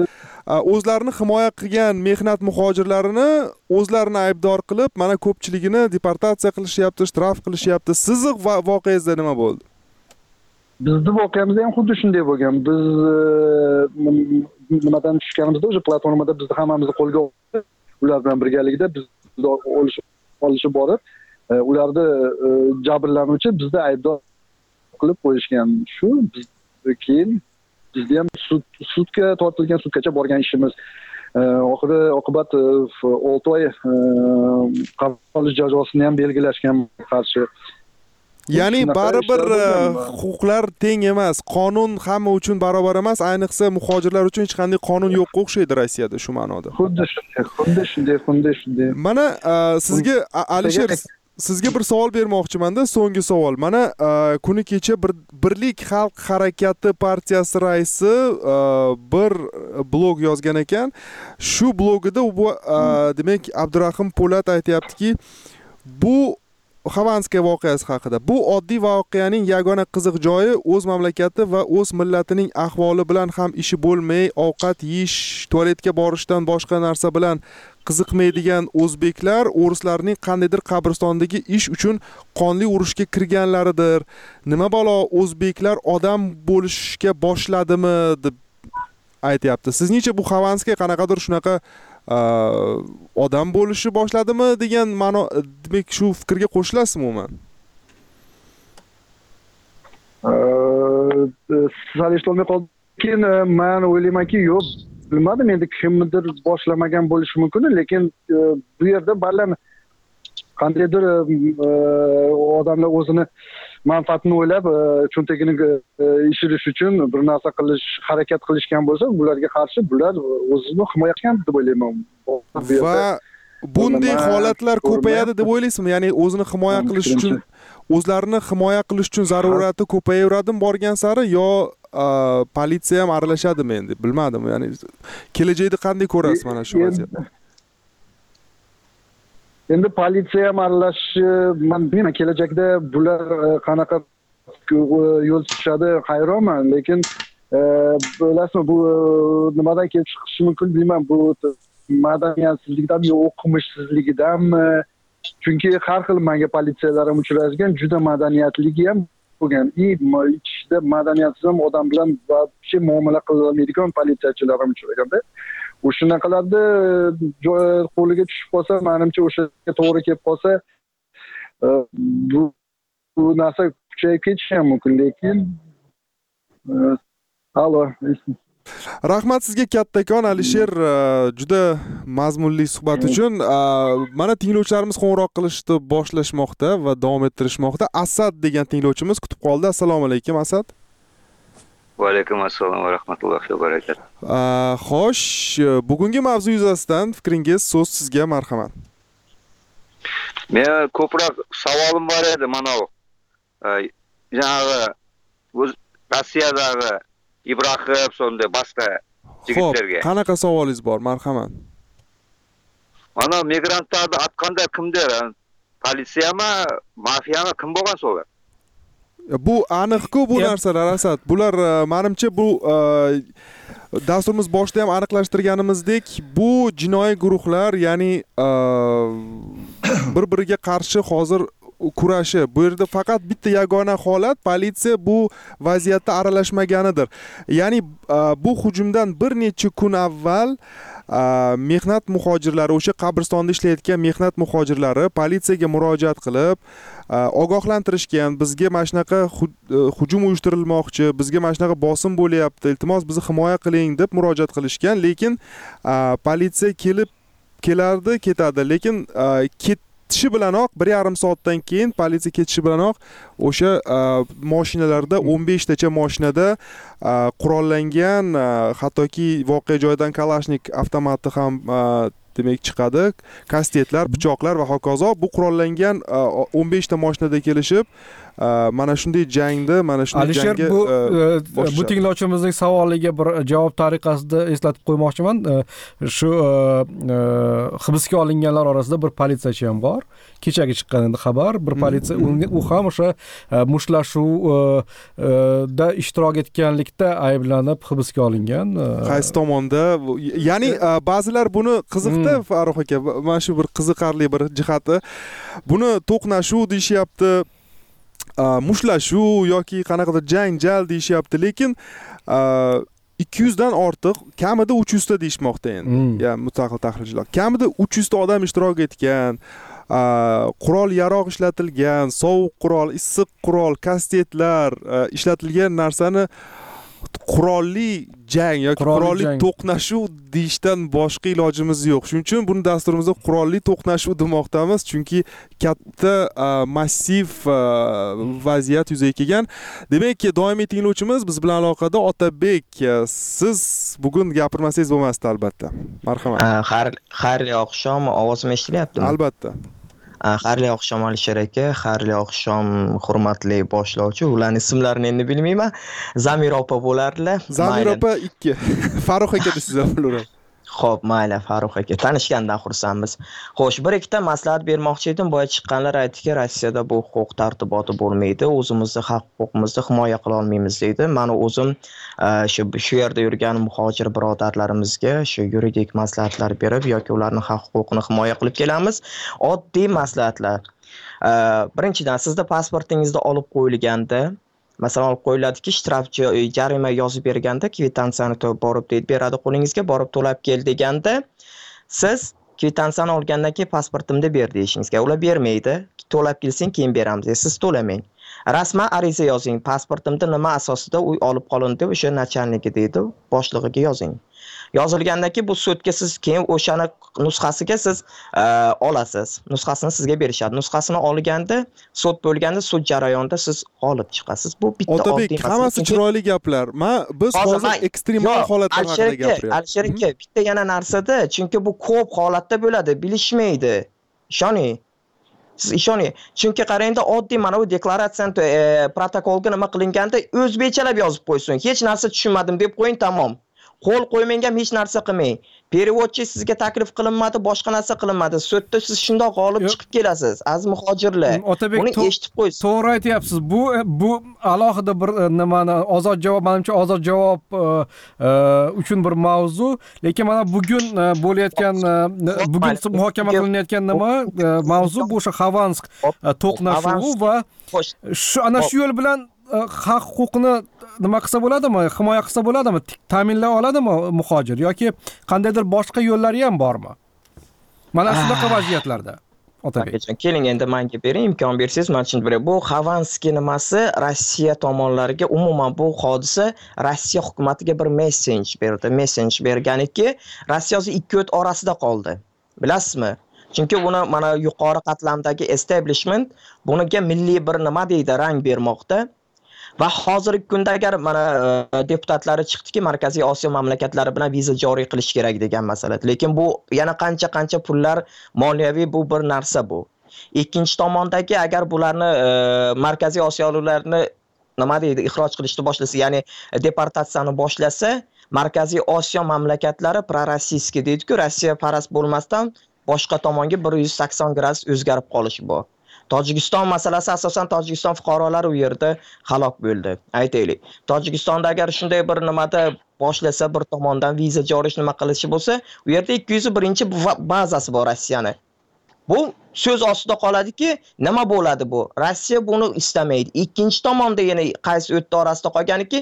o'zlarini himoya qilgan mehnat muhojirlarini o'zlarini aybdor qilib, mana ko'pchiligini deportatsiya qilishyapti, shtraf qilishyapti. Sizni voqeangizda nima bo'ldi? Bizni voqeamizda ham xuddi shunday bo'lgan. Biz nimadan tushganimizda o'sha platformada bizni hammamizni qo'lga oldi. Ular bilan birgalikda biz olishib borib, ularni jabrlanuvchi bizni aybdor qilib qo'yishgan. Shu biz keyin bizni ham sudga tortilgan, sudgacha borgan ishimiz. Oqibat 6 oy qamoq jazosini ham belgilashgan qarshi. Ya'ni baribir huquqlar teng emas, qonun hamma uchun barobar emas, ayniqsa muhojirlar uchun hech qanday qonun yo'qqa o'xshaydi Rossiyada shu ma'noda. Xuddi shunday. Mana sizga Alisher, sizga bir savol bermoqchiman-da, so'nggi savol. Mana kuni kecha Birlik xalq harakati partiyasi raisi bir blog yozgan ekan. Shu blogida u demak Abdurahim Po'lat aytayaptiki, bu Xavanskaya voqeasi haqida. Bu oddiy voqeaning yagona qiziq joyi o'z mamlakati va o'z millatining ahvoli bilan ham ishi bo'lmay, ovqat yeyish, tualetga borishdan boshqa narsa bilan qiziqmaydigan o'zbeklar o'rislarning qandaydir qabristondagi ish uchun qonli urushga kirganlaridir. Nima balo o'zbeklar odam bo'lishga boshladimi deb aytayapti. Sizningcha bu Xavanskaya qanaqadir shunaqa odam bo'lishi boshladimi degan ma'no, demak shu fikrga qo'shilasizmi umuman? Sal eshitolmay qoldim. Keyin men o'ylaymanki, yo'q, bilmadim, endi kimdir boshlamagan bo'lishi mumkin, lekin bu yerda ballan qandaydir odamlar o'zini manfaatini o'ylab, cho'ntagini ishirish uchun bir narsa harakat qilishgan bo'lsa, bularga qarshi bular o'zini himoya qilgan deb o'ylayman. Va bunday holatlar ko'payadi deb o'ylaysizmi? Ya'ni o'zini himoya qilish uchun, o'zlarini himoya qilish uchun zarurati ko'payaveradimi borgan sari, yo politsiya ham aralashadimi endi? Bilmadim. Ya'ni kelajakda qanday ko'rasiz mana shu vaziyatni? Endi politsiya ham aralashishi, men bilmayman kelajakda bular qanaqa yo'l tutishadi, hayronman, lekin bilasizmi, bu nimadan kelib chiqishi mumkin bilmayman, bu madaniyatsizlikdanmi yo o'qimishsizligidanmi? Chunki har xil menga politsiyalar ham uchrashgan, juda madaniyatligi ham bo'lgan. Ichida madaniyatsiz ham odam bilan muomala qilolmaydigan politsiyachilar ham uchraganda. O'shanaqalarda qo'liga tushib qolsa, menimcha o'shaga to'g'ri kelib qolsa, bu narsa kuchayib ketishi ham mumkin, lekin Rahmat sizga kattakon Alisher, juda mazmunli suhbat uchun. Mana tinglovchilarimiz qo'ng'iroq qilishni boshlashmoqda va davom ettirishmoqda. Asad degan tinglovchimiz kutib qoldi. Assalomu alaykum Asad. Va alaykum assalom va rahmatullohi va barakatuh. Xo'sh, bugungi mavzu yuzasidan fikringiz, so'z sizga, marhamat. Men ko'proq savolim bor edi, mana bu. Janobi o'z Rossiyadagi Ibrohim sonda boshqa yigitlarga. Qanaqa savolingiz bor, marhamat? Mana migrantlarni atqanda kimdir? Politsiyami, mafiyami, kim bo'lgan so'lar? Bu aniq-ku bu narsalar Asad. Bular menimcha bu dasturimiz boshida ham aniqlashtirganimizdek, bu jinoiy guruhlar, ya'ni bir-biriga qarshi hozir kurashi. Bu yerda faqat bitta yagona holat, politsiya bu vaziyatda aralashmaganidir. Ya'ni bu hujumdan bir necha kun avval mehnat muhojirlari, o'sha qabristonda ishlayotgan mehnat muhojirlari politsiyaga murojaat qilib, ogohlantirishgan, bizga mana shunaqa hujum uyushtirilmoqchi, bizga mana shunaqa bosim bo'lyapti, iltimos bizni himoya qiling deb murojaat qilishgan, lekin politsiya kelardi, ketadi, lekin ketishi bilanoq 1,5 soatdan keyin politsiya ketishi bilanoq o'sha mashinalarda 15 tacha mashinada qurollangan, hattoki voqea joyidan Kalashnik avtomati ham demak chiqadi, kastetlar, pichoqlar va hokazo. Bu qurollangan 15 ta mashinada kelishib mana shunday jangda mana shunday jangga bu tinglovchimizning savoliga bir javob tariqasida eslatib qo'ymoqchiman. Shu hibsga olinganlar orasida bir politsiyachi ham bor. Kechagi chiqqan endi xabar, bir politsiya u ham o'sha mushtlashuvda ishtirok etganlikda ayblanib hibsga olingan. Qaysi tomonda? Ya'ni ba'zilar buni qiziqda Farruh aka, mana shu bir qiziqarli bir jihati. Buni to'qnashuv deyishyapti, mushlashuv yoki qanaqadir janjal deyishyapti, lekin 200 dan ortiq, kamida 300 ta deyishmoqda endi. Ya'ni mustaqil tahlilchilar. Kamida 300 ta odam ishtirok etgan. Qurol yarog' ishlatilgan, sovuq qurol, issiq qurol, kastetlar ishlatilgan narsani qurolli jang yoki qurolli to'qnashuv deyishdan boshqa ilojimiz yo'q. Shuning uchun buni dasturimizda qurolli to'qnashuv demoqdamiz, chunki katta massiv vaziyat yuzaga kelgan. Demak, doimiy tinglovchimiz biz bilan aloqada Otabek, siz bugun gapirmasangiz bo'lmasdi albatta. Marhamat. Xayrli oqshom, ovozim eshitilyaptimi? Albatta. Xayrli oqshom Alisher aka, xayrli oqshom hurmatli boshlovchi. Ularning ismlarini endi bilmayman. Zamira opa bo'lardilar. Zamira opa 2. Farruh aka desiz bo'laver. Xo'p, mayli Farruh aka, tanishgandan xursandmiz. Xo'sh, bir ikkita maslahat bermoqchi edim. Boya chiqqanlar aytdiki, Rossiyada bu huquq tartiboti bo'lmaydi, o'zimizni haq-huquqimizni himoya qila olmaymiz deydi. Men o'zim shu yerda yurgan muhojir birodarlarimizga shu yuridik maslahatlar berib yoki ularning haq-huquqini himoya qilib kelamiz. Oddiy maslahatlar. Birinchidan, sizda pasportingizni olib qo'yilganda, masalan, olib qo'yiladiki, shtrafchi jarima yozib berganda, kvitantsiyani borib deb beradi qo'lingizga, borib to'lab kel deganda, siz kvitantsiyani olgandan keyin pasportimni ber deyishingizga, ular bermaydi. To'lab kelsin, keyin beramiz. Siz to'lamang. Rasman ariza yozing. Pasportimda nima asosida uy olib qolindi, o'sha nachalniki deydi, boshlig'iga yozing. Yozilgandan keyin bu sudga siz keyin o'shani nusxasiga siz olasiz. Nusxasini sizga berishadi. Nusxasini olganda, sud bo'lganda, sud jarayonida siz olib chiqasiz. Bu bitta oddiy masala. Otabek, hammasi chiroyli gaplar. Biz hozir ekstremal holatlar haqida gapiryapmiz. Alisher aka, bitta yana narsada, chunki bu ko'p holatda bo'ladi, bilishmaydi. Ishoning. Siz ishoning. Chunki qarangda, oddiy mana bu deklaratsiyani protokolga nima qilinganda o'zbekchalab yozib qo'ysin. Hech narsa tushunmadim deb qo'ying, tamom. Qo'l qo'ymang ham hech narsa qilmang. Perivodchi sizga taklif qilinmadi, boshqa narsa qilinmadi. Sudda siz shundoq g'olib chiqib kelasiz. Aziz muhojirlar, buni eshitib qo'ysiz. To'g'ri aytyapsiz. Bu alohida bir nimani ozod javob, menimcha ozod javob uchun bir mavzu, lekin mana bugun bo'layotgan bugun muhokama qilinayotgan nima mavzu bu o'sha Xavansk to'qnashuvi va shu ana shu yo'l bilan haq-huquqini nima qilsa bo'ladimi? Himoya qilsa bo'ladimi? Ta'minlay oladimi muhojir yoki qandaydir boshqa yo'llari ham bormi? Mana shunaqa vaziyatlarda. Otabek, keling endi menga bering, imkon bersangiz, men tushunib beraman. Bu Xavanski nimasi Rossiya tomonlariga, umuman bu hodisa Rossiya hukumatiga bir messej berdi. Messej berganiki, Rossiya o'zi ikki o't orasida qoldi. Bilasizmi? Chunki buni mana yuqori qatlamdagi establishment buniga milliy bir nima deydi, rang bermoqda. Va hozirgi kunda agar mana deputatlari chiqdiki, Markaziy Osiyo mamlakatlari bilan viza joriy qilish kerak degan masala. Lekin bu yana qancha pullar, moliyaviy bu bir narsa bu. Ikkinchi tomondagi agar bularni Markaziy Osiyoliklarni nima deydi, ixroj qilishni boshlasa, ya'ni deportatsiyani boshlasa, Markaziy Osiyo mamlakatlari prorossiyskiy deydi-ku, Rossiya parast bo'lmasdan boshqa tomonga 180 gradus o'zgarib qolishi bu. Tojikiston masalasi asosan Tojikiston fuqarolari u yerda halok bo'ldi. Aytaylik. Tojikistonda agar shunday bir nimada boshlasa, bir tomondan viza joriy nima qilishi bo'lsa, u yerda 201-bazasi bor Rossiyani. Bu so'z ostida qoladiki, nima bo'ladi bu? Rossiya buni istamaydi. Ikkinchi tomonda yana qaysi o'tda orasida qolganiki,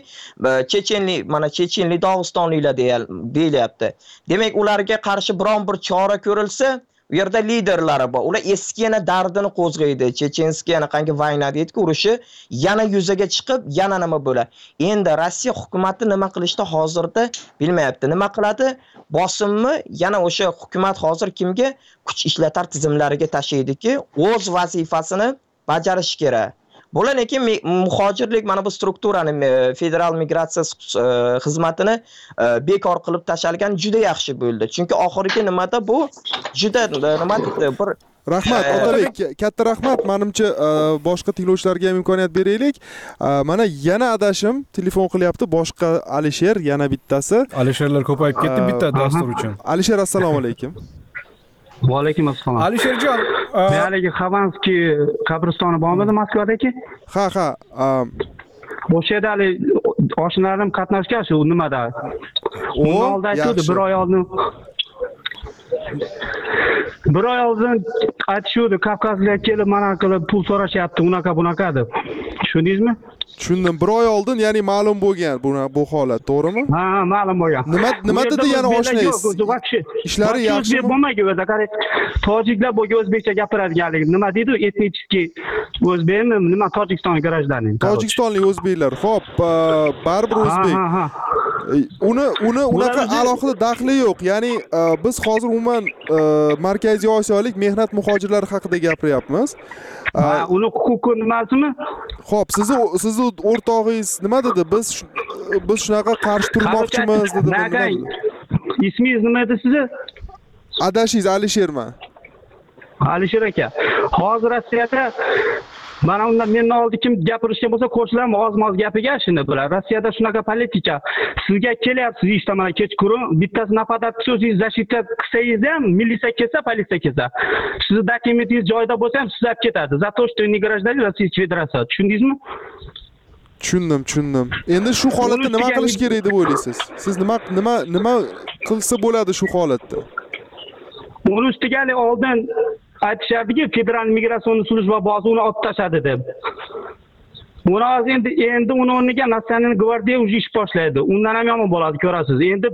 Chechenlik, Dog'istonliklar deyilyapti. Demak, ularga qarshi biron bir chora ko'rilsa, u yerda liderlari bor. Ular eski yana dardini qo'zg'aydi. Chechenskiy yana qangi vayna deydi-ku, urushi yana yuzaga chiqib, yana nima bo'ladi. Endi Rossiya hukumati nima qilishda hozirda bilmayapti. Nima qiladi? Bosimmi? Yana o'sha hukumat hozir kimga kuch ishlatar tizimlariga tashaydiki, o'z vazifasini bajarish kerak. Bo'laniki muhojirlik mana bu strukturani, federal migratsiya xizmatini bekor qilib tashalgan juda yaxshi bo'ldi. Chunki oxirgi nimada bu juda nima deydi, bir Rahmat, Otabek, katta rahmat. Menimcha boshqa tinglovchilarga ham imkoniyat beraylik. Mana yana adashim telefon qilyapti, boshqa Alisher, yana bittasi. Alisherlar ko'payib ketdi bitta dastur uchun. Alisher, assalomu alaykum. Va alaykum assalom. Alisherjon, haligi Xavanskiy qabristoni bormidi Moskvadagi? Ha. O'sha yerda hali oshnalarim qatnashgan shu nimada. Undan oldin aytdi, bir oy oldin aytishdi, Kavkazliklar kelib mana qilib pul so'rashyapti, unaqa bunaqa deb. Tushundingizmi? Tushundim. Bir oy oldin, ya'ni ma'lum bo'lgan bu holat, to'g'rimi? Ha, ma'lum bo'lgan. Nima dedi yana oshnangiz? Ishlari yaxshimi? Bo'lmagan o'zi, qarang. Tojiklar bo'lgan o'zbekcha gapiradiganligi. Nima deydi? Etnichki o'zbekmi? Nima Tojikiston garajlarning? Tojikistonlik o'zbeklar. Xo'p, baribir o'zbek. Uni unaqa alohida daxli yo'q. Ya'ni biz hozir umuman Markaziy Osiyolik mehnat muhojirlari haqida gapiryapmiz. Uni huquqi nimasimi? Xo'p, sizni o'rtog'ingiz nima dedi? Biz shunaqa qarshi turmoqchimiz dedi. Ismingiz nima edi sizni? Adashingiz Alisherman. Alisher aka. Hozir Rossiyada mana undan mendan oldin kim gapirishgan bo'lsa, qo'shnilarim oz-moz gapiga shuni bilan. Rossiyada shunaqa politika. Sizga kelyapsiz ishdan mana kechqurun, bittasi napadat so'zingiz zashita qilsangiz ham, militsiya kelsa, politsiya kelsa. Sizni dokumentingiz joyida bo'lsa ham sizni olib ketadi. За то, что не гражданин Российской Федерации. Tushundingizmi? Tushundim. Endi shu holatda nima qilish kerak deb o'ylaysiz? Siz nima qilsa bo'ladi shu holatda? Uni ustiga oldin aytishardiki, Federal migratsion slujba bozi uni olib tashladi deb. Buni hozir endi uni o'rniga Nacional gvardiya уже ish boshlaydi. Undan ham yomon bo'ladi, ko'rasiz. Endi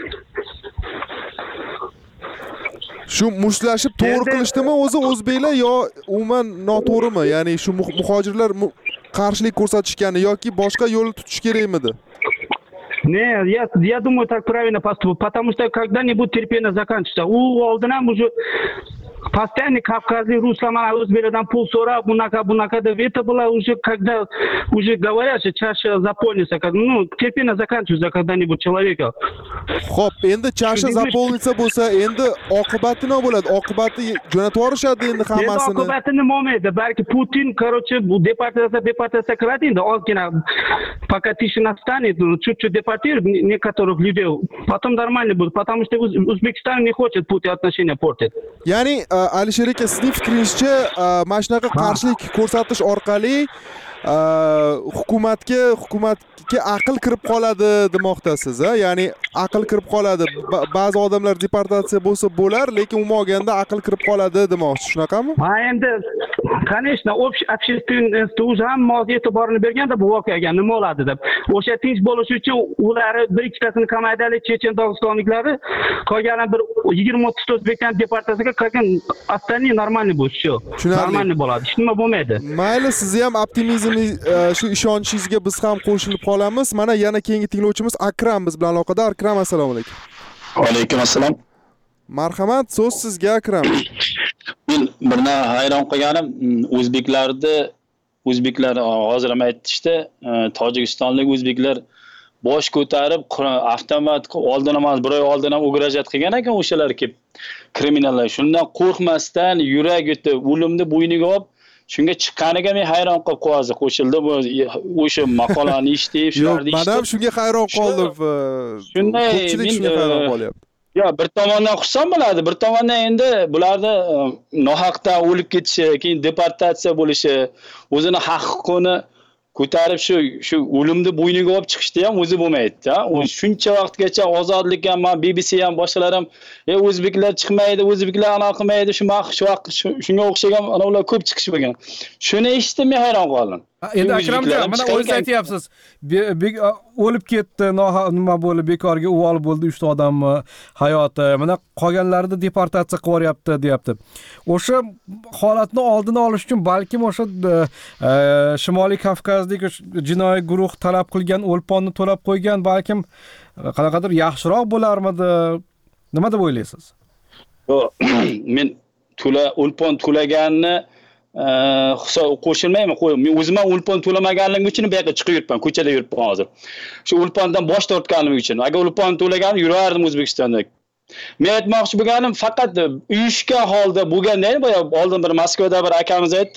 shu mushtlashib to'g'ri qilishdimi o'zi o'zbeklar yo umuman noto'g'rimi? Ya'ni shu muhojirlar qarshilik ko'rsatishgani yoki boshqa yo'l tutish kerakmidi? Не, я думаю, так правильно поступить, потому что когда-нибудь терпение заканчивается. У Олденам уже постоянно кавказские руслама o'zbeklardan pul so'rab, bunaqa deb, это было уже когда уже говорят, что чаша заполнится, ну, терпение заканчивается когда-нибудь человека. Xo'p, endi chasha zaполнится bo'lsa, endi oqibati nima bo'ladi? Oqibati jo'natib yuborishadi endi hammasini. Oqibati nima bo'lmaydi? Balki Putin, короче, bu deportatsiya qiladi endi, ozgina пока тишина станет, чуть-чуть депортирует некоторых людей. Потом нормально будет, потому что Узбекистан не хочет Putin отношения портить. Ya'ni Alisher aka, sizning fikringizcha mana shunaqa qarshilik ko'rsatish orqali hukumatga aql kirib qoladi demoqdasiz, a? Ya'ni aql kirib qoladi. Ba'zi odamlar deportatsiya bo'lsa bo'lar, lekin umuman olganda aql kirib qoladi demoqchi, shunaqami? Ha, endi конечно, общественность уже hamma o'z e'tiborini berganda bu voqeaga nima bo'ladi deb. O'sha tinch bo'lish uchun ular bir ikkitasini qamaydilar, chechen dog'istonliklari, qolgani bir 20-30 o'zbekdan deportatsiyaga qolgan, остальные нормальный bo'lish shu. Нормальный bo'ladi. Hech nima bo'lmaydi. Mayli, sizni ham optimizm shu ishonchingizga biz ham qo'shilib qolamiz. Mana yana keyingi tinglovchimiz Akram biz bilan aloqada. Akram, assalomu alaykum. Va alaykum assalom. Marhamat, so'z sizga Akram. Men birna hayron qolganim, o'zbeklar hozir ham aytishdi, tojikistonlik o'zbeklar bosh ko'tarib avtomat oldin emas, bir oy oldin ham ugrajat qilgan ekan o'shalar kelib kriminallar. Shundan qo'rqmasdan yurak yutib, o'limni bo'yniga olib shunga chiqqaniga men hayron qolib qoldim. Qo'shildi o'sha maqolani eshitib, shularni eshitib. Men ham shunga hayron qoldim. Ko'pchilik shunga hayron qolyapti. Ya bir tomondan xursand bo'ladi, bir tomondan endi bularni nohaqdan o'lib ketishi, keyin deportatsiya bo'lishi, o'zini haq-huquqini ko'tarib shu o'limni bo'yniga olib chiqishda ham o'zi bo'lmaydi-da. U shuncha vaqtgacha ozodlik ham, BBC ham boshqalar ham o'zbeklar chiqmaydi, o'zbeklar anaqa qilmaydi, shunga o'xshagan ular ko'p chiqish bo'lgan. Shuni eshitib men hayron qoldim. Endi Akramjon, mana o'zingiz aytyapsiz, o'lib ketdi, nima bo'ldi, bekorga uvol bo'ldi 3 ta odamni hayoti. Mana qolganlarni deportatsiya qilib yuboryapti, deyapti. O'sha holatni oldini olish uchun balkim o'sha Shimoliy Kavkazlik jinoiy guruh talab qilgan o'lponni to'lab qo'ygan, balkim qanaqadir yaxshiroq bo'larmidi? Nima deb o'ylaysiz? Men o'lpon to'laganni qo'shilmayman. Men o'zim ham o'lpon to'lamaganligim uchun bu yerga chiqib yuribman, ko'chada yuribman hozir. Shu o'lpondan bosh tortganim uchun. Agar o'lpon to'laganim yurardim O'zbekistonda. Men aytmoqchi bo'lganim faqat uyushgan holda bo'lganda, oldin bir Moskvada bir akamiz aytdi,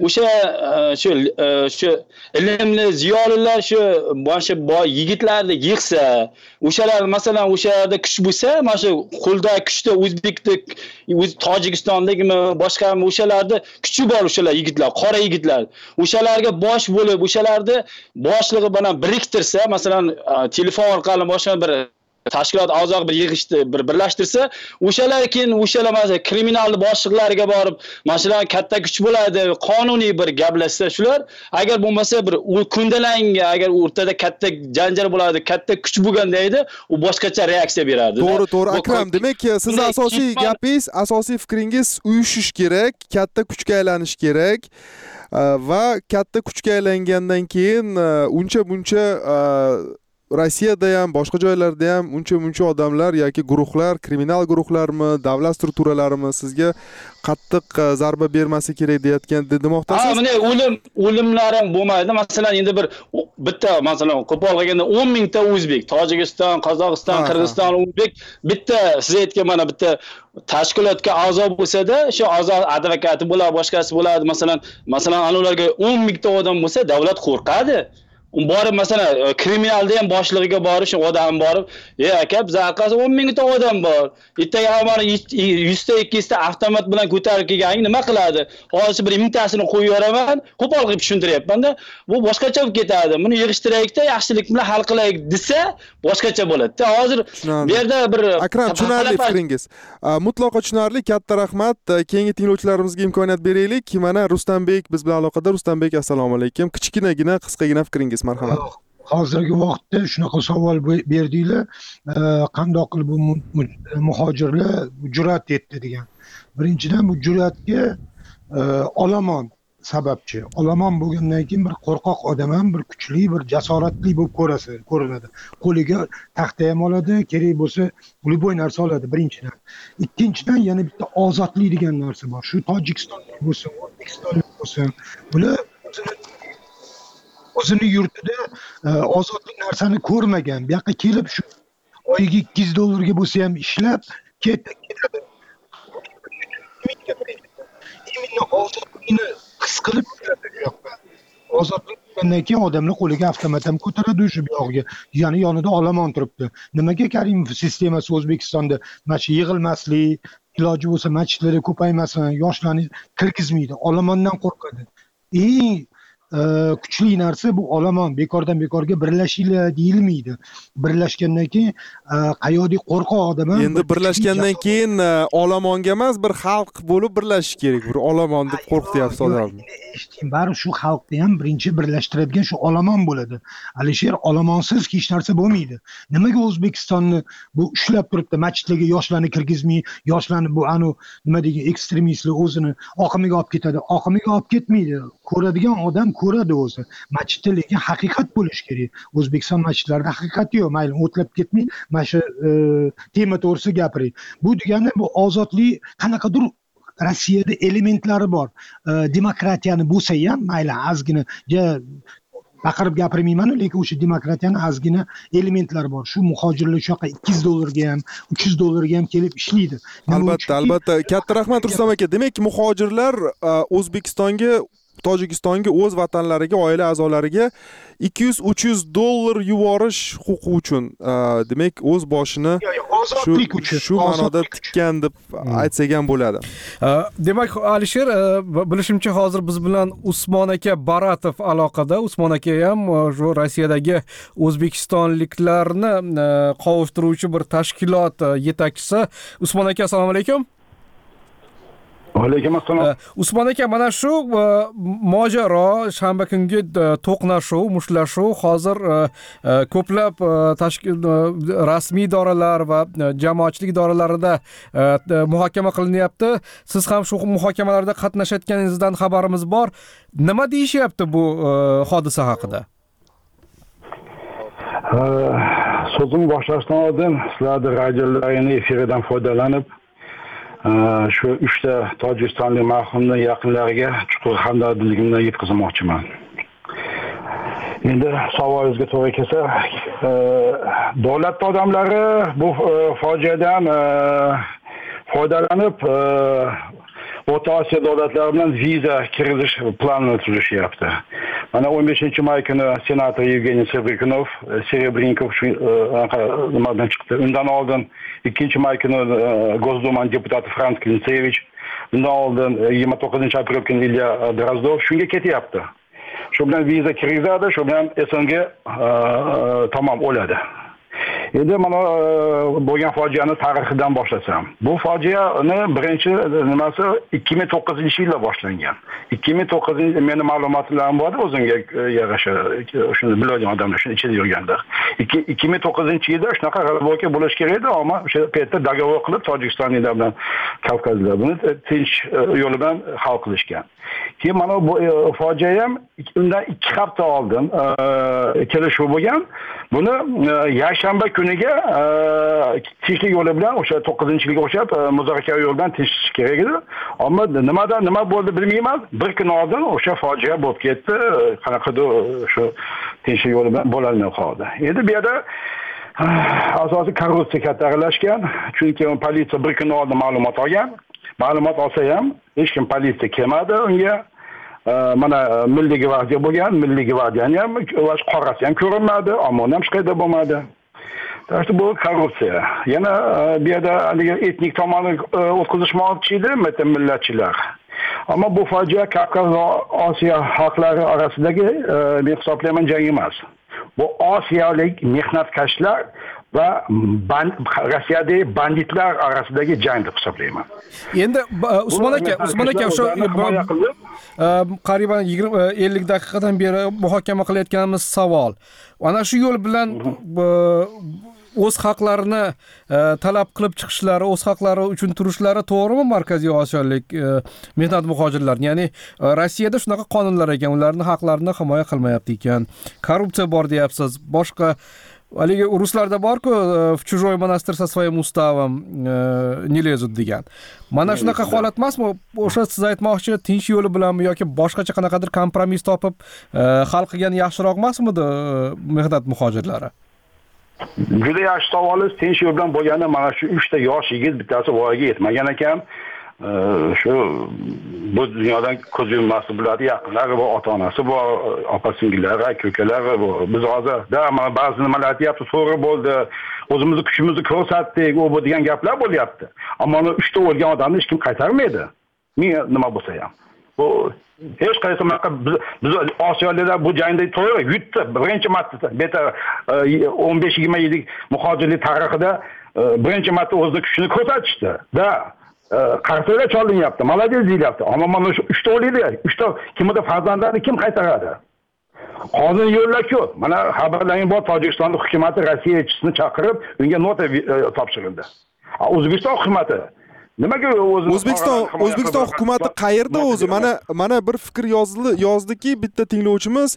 shu ilmli ziyolilar shu boshi boy yigitlarni yig'sa, o'shalar masalan o'sha yerda kuch bo'lsa, mana shu qo'lda kuchda O'zbekdek, Tojikistondagimi, boshqami o'shalarda kuchi bor o'shalar yigitlar, qora yigitlar. O'shalarga bosh bo'lib, o'shalarni boshlig'i bilan biriktirsa, masalan, telefon orqali boshqa bir tashkilot a'zosi bir yig'ishdi, bir birlashtirsa, o'shalar keyin o'shalar masalan kriminal boshliqlariga borib, masalan katta kuch bo'ladi, qonuniy bir gaplashsa shular, agar bo'lmasa bir ko'ndalangi, agar o'rtada katta janjal bo'ladi, katta kuch bo'lganda edi, u boshqacha reaksiya berardi. To'g'ri, Akram. Demak, siz asosiy gapingiz, asosiy fikringiz uyushish kerak, katta kuchga aylanish kerak. Va katta kuchga aylangandan keyin uncha-buncha Rossiyada ham, boshqa joylarda ham uncha-muncha odamlar yoki guruhlar, kriminal guruhlarmi, davlat strukturalarini sizga qattiq zarba bermasa kerak demoqdasiz. Mana o'limlar ham bo'lmaydi. Masalan, endi bitta masalan qo'pol qilganda 10 mingta o'zbek, Tojikiston, Qozog'iston, Qirg'iziston, o'zbek bitta siz aytgan mana bitta tashkilotga a'zo bo'lsa-da, shu a'zo advokati bo'ladi, boshqasi bo'ladi. Masalan, ularga 10 mingta odam bo'lsa, davlat qo'rqadi. Borib masalan kriminalda ham boshlig'iga borish odam borib, aka biz aqasi 10 mingta odam bor. Ertaga mana 100 ta 200 ta avtomat bilan ko'tarib kelganing nima qiladi? Hozir bir mingtasini qo'yib yuboraman, qo'pol qilib tushuntiryapman-da. Bu boshqacha bo'lib ketadi. Buni yig'ishtiraylik-da, yaxshilik bilan hal qilaylik desa, boshqacha bo'ladi-da. Hozir bu yerda bir Akram, tushunarli fikringiz. Mutlaqo tushunarli. Katta rahmat. Keyingi tinglovchilarimizga imkoniyat beraylik. Mana Rustambek biz bilan aloqada. Rustambek, assalomu alaykum. Kichkinagina, qisqagina fikringiz. Marhamat. Hozirgi vaqtda shunaqa savol berdinglar, qandoq qilib bu muhojirlar jur'at etdi degan. Birinchidan bu jur'atga olomon sababchi. Olomon bo'lgandan keyin bir qo'rqoq odam ham bir kuchli, bir jasoratli bo'lib ko'rinadi. Qo'liga taxta ham oladi, kerak bo'lsa любой narsa oladi birinchidan. Ikkinchidan yana bitta ozodlik degan narsa bor. Shu Tojikistonda bo'lsin, O'zbekistonda bo'lsin, bular o'zini yurtida ozodlik narsani ko'rmagan. Bu yoqqa kelib shu oyiga $200 bo'lsa ham ishlab ketadi. Именно ozodlikni his qilib yuradi bu yoqqa. Ozodlik bo'lgandan keyin odamlar qo'liga avtomat ham ko'taradi o'sha bu yoqqa. Ya'ni yonida olomon turibdi. Nimaga Karimov sistemasi O'zbekistonda mana shu yig'ilmaslik, iloji bo'lsa masjidlarda ko'paymasin, yoshlarni kirgizmaydi, olomondan qo'rqadi. Kuchli narsa bu olomon. Bekordan bekorga birlashinglar deyilmaydi. Birlashgandan keyin qayoqdek qo'rqoq odam ham. Endi birlashgandan keyin olomonga emas, bir xalq bo'lib birlashish kerak. Bir olomon deb qo'rqityapsiz odamni. Bari shu xalqni ham birinchi birlashtiradigan shu olomon bo'ladi. Alisher, olomonsiz hech narsa bo'lmaydi. Nimaga O'zbekistonni bu ushlab turibdi, masjidlarga yoshlarni kirgizmay, yoshlarni bu nima degan ekstremistlar o'zini oqimiga olib ketadi. Oqimiga olib ketmaydi. Ko'radigan odam ko'radi o'zi. Masjidda lekin haqiqat bo'lish kerak. O'zbekiston masjidlarida haqiqat yo'q. Mayli o'tlab ketmay, mana shu tema to'g'risi gapiring. Bu degani bu ozodlik qanaqadir Rossiyada elementlari bor. Demokratiyani bo'lsa ham, mayli ozgina baqirib gapirmayman, lekin o'sha demokratiyani ozgina elementlari bor. Shu muhojirlar shu yoqqa $200 ga ham, $300 ga ham kelib ishlaydi. Albatta. Katta rahmat Rustam aka. Demak, muhojirlar O'zbekistonga, Tojikistonga, o'z vatanlariga, oila a'zolariga $200-300 yuborish huquqi uchun, demak, o'z boshini shu ma'noda tikkan deb aytsak ham bo'ladi. Demak, Alisher, bilishimcha hozir biz bilan Usmon aka Baratov aloqada. Usmon aka ham shu Rossiyadagi o'zbekistonliklarni qovushtiruvchi bir tashkilot yetakchisi. Usmon aka, assalomu alaykum. Alaykum assalom. Usmon aka, mana shu mojaro, shanba kungi to'qnashuv, mushtlashuv hozir ko'plab rasmiy idoralar va jamoatchilik idoralarida muhokama qilinyapti. Siz ham shu muhokamalarda qatnashayotganingizdan xabarimiz bor. Nima deyishyapti bu hodisa haqida? So'zim boshlashdan oldin sizlarning radiolarning efiridan foydalanib shu 3 ta tojikistonlik marhumning yaqinlariga chuqur hamdardligimni yetkazmoqchiman. Endi savolingizga to'g'ri kelsa, davlat odamlari bu fojiadan foydalanib O'rta Osiyo davlatlari bilan viza kiritish planini tuzishyapti. Mana 15-may kuni senator Yevgeniy Serebrennikov shu nimadan chiqdi. Undan oldin 2-may kuni Gosdumaning deputati Frans Klinsevich, undan oldin 29-aprel kuni Ilya Drozdov shunga ketyapti. Shu bilan viza kirgizadi, shu bilan SNG tamom o'ladi. Endi mana bo'lgan fojiani tarixidan boshlasam. Bu fojiani birinchi nimasi 2009-yilda boshlangan. 2009 meni ma'lumotlarim bor o'zimga yarasha shuni biladigan odamlar shuni ichida yurganda. 2009-yilda shunaqa g'alaba bo'lish kerak edi, ammo o'sha paytda dogovor qilib Tojikistonliklar bilan Kavkazliklar buni tinch yo'l bilan hal qilishgan. Keyin mana bu fojia ham undan 2 hafta oldin kelishuv bo'lgan. Buni yakshanba kuniga tinchlik yo'li bilan o'sha 9-yilga o'xshab muzokara yo'li bilan tinchish kerak edi. Ammo nima bo'ldi bilmayman. Bir kun oldin o'sha fojia bo'lib ketdi. Qanaqadir shu tinchlik yo'li bilan bo'lolmay qoldi. Endi bu yerda asosiy korrupsiya katta aralashgan. Chunki politsiya bir kun oldin ma'lumot olgan. Ma'lumot olsa ham hech kim politsiya kelmadi unga. Mana Milliy gvardiya bo'lgan, Milliy gvardiyani ham qorasi ham ko'rinmadi, ammo ham hech qayerda bo'lmadi. Tabii bu korrupsiya. Yana bu yerda haligi etnik tomonni o'tkazishmoqchi edi millatchilar. Ammo bu fojia Kavkaz va Osiyo xalqlari orasidagi men hisoblayman jang emas. Bu osiyolik mehnatkashlar va Rossiyadagi banditlar orasidagi jang deb hisoblayman. Endi Usmon aka o'sha qariban 50 daqiqadan beri muhokama qilayotganimiz savol. Ana shu yo'l bilan o'z haqlarini talab qilib chiqishlari, o'z haqlari uchun turishlari to'g'rimi Markaziy Osiyolik mehnat muhojirlar? Ya'ni Rossiyada shunaqa qonunlar ekan, ularning haqlarini himoya qilmayapti ekan. Korrupsiya bor deyapsiz. Boshqa haligi ruslarda bor-ku, в чужой монастырь со своим уставом не лезут degan. Mana shunaqa holat emasmi? O'sha siz aytmoqchi tinch yo'li bilanmi yoki boshqacha qanaqadir kompromiss topib hal qilgan yaxshiroq emasmidi mehnat muhojirlari? Juda yaxshi savolingiz. Tinch yo'l bilan bo'lganda mana shu 3 ta yosh yigit bittasi voyaga yetmagan ekan. Shu bu dunyodan ko'z yummaslik biladi, yaqinlari va ota-onasi bor, opa-singillari, aka-ukalari bor. Biz hozir mana ba'zi nimalar aytyapti, to'g'ri bo'ldi, o'zimizni kuchimizni ko'rsatdik, u bu degan gaplar bo'lyapti. Ammo 3 ta o'lgan odamni hech kim qaytarmaydi. Nima bo'lsa ham. Bu hech qaysi biz Osiyoliklar bu jangda to'g'ri yutdi. Birinchi marta beta 15-20 yillik muhojirlik tarixida birinchi marta o'zining kuchini ko'rsatishdi. Qartalar cholinyapti, malades deyilyapti. Ammo mana shu 3 ta o'liklar, 3 ta kimda farzandlarni kim qaytaradi? Hozir yo'llar ko'p. Mana xabarlaring bor, Tojikiston hukumati Rossiya elchisini chaqirib, unga nota topshirildi. O'zbekiston hukumati nimaga O'zbekiston hukumati qayerda o'zi? Mana bir fikr yozdiki, bitta tinglovchimiz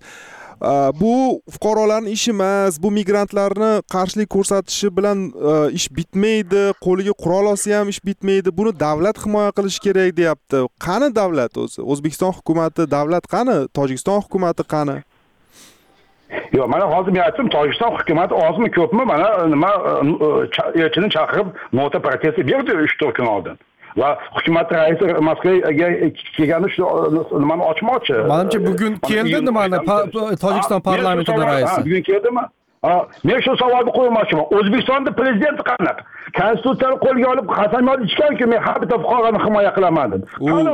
bu fuqarolarning ishi emas, bu migrantlarni qarshilik ko'rsatishi bilan ish bitmaydi, qo'liga qurol olsa ham ish bitmaydi. Buni davlat himoya qilish kerak deyapti. Qani davlat o'zi? O'zbekiston hukumati davlat qani? Tojikiston hukumati qani? Yo'q, mana hozir men aytdim, Tojikiston hukumati ozmi ko'pmi mana nima elchini chaqirib nota protest berdi 3-4 kun oldin. Va hukumat raisi Moskvaga kelgani shu nimani ochmoqchi. Menimcha bugun keldi nimani Tojikiston parlamentida raisi. Bugun keldimi? Men shu savolni qo'ymoqchiman. O'zbekistonda prezident qanaqa? Konstitutsiyani qo'lga olib qasamyod ichganki, men har bitta fuqaroni himoya qilaman deb.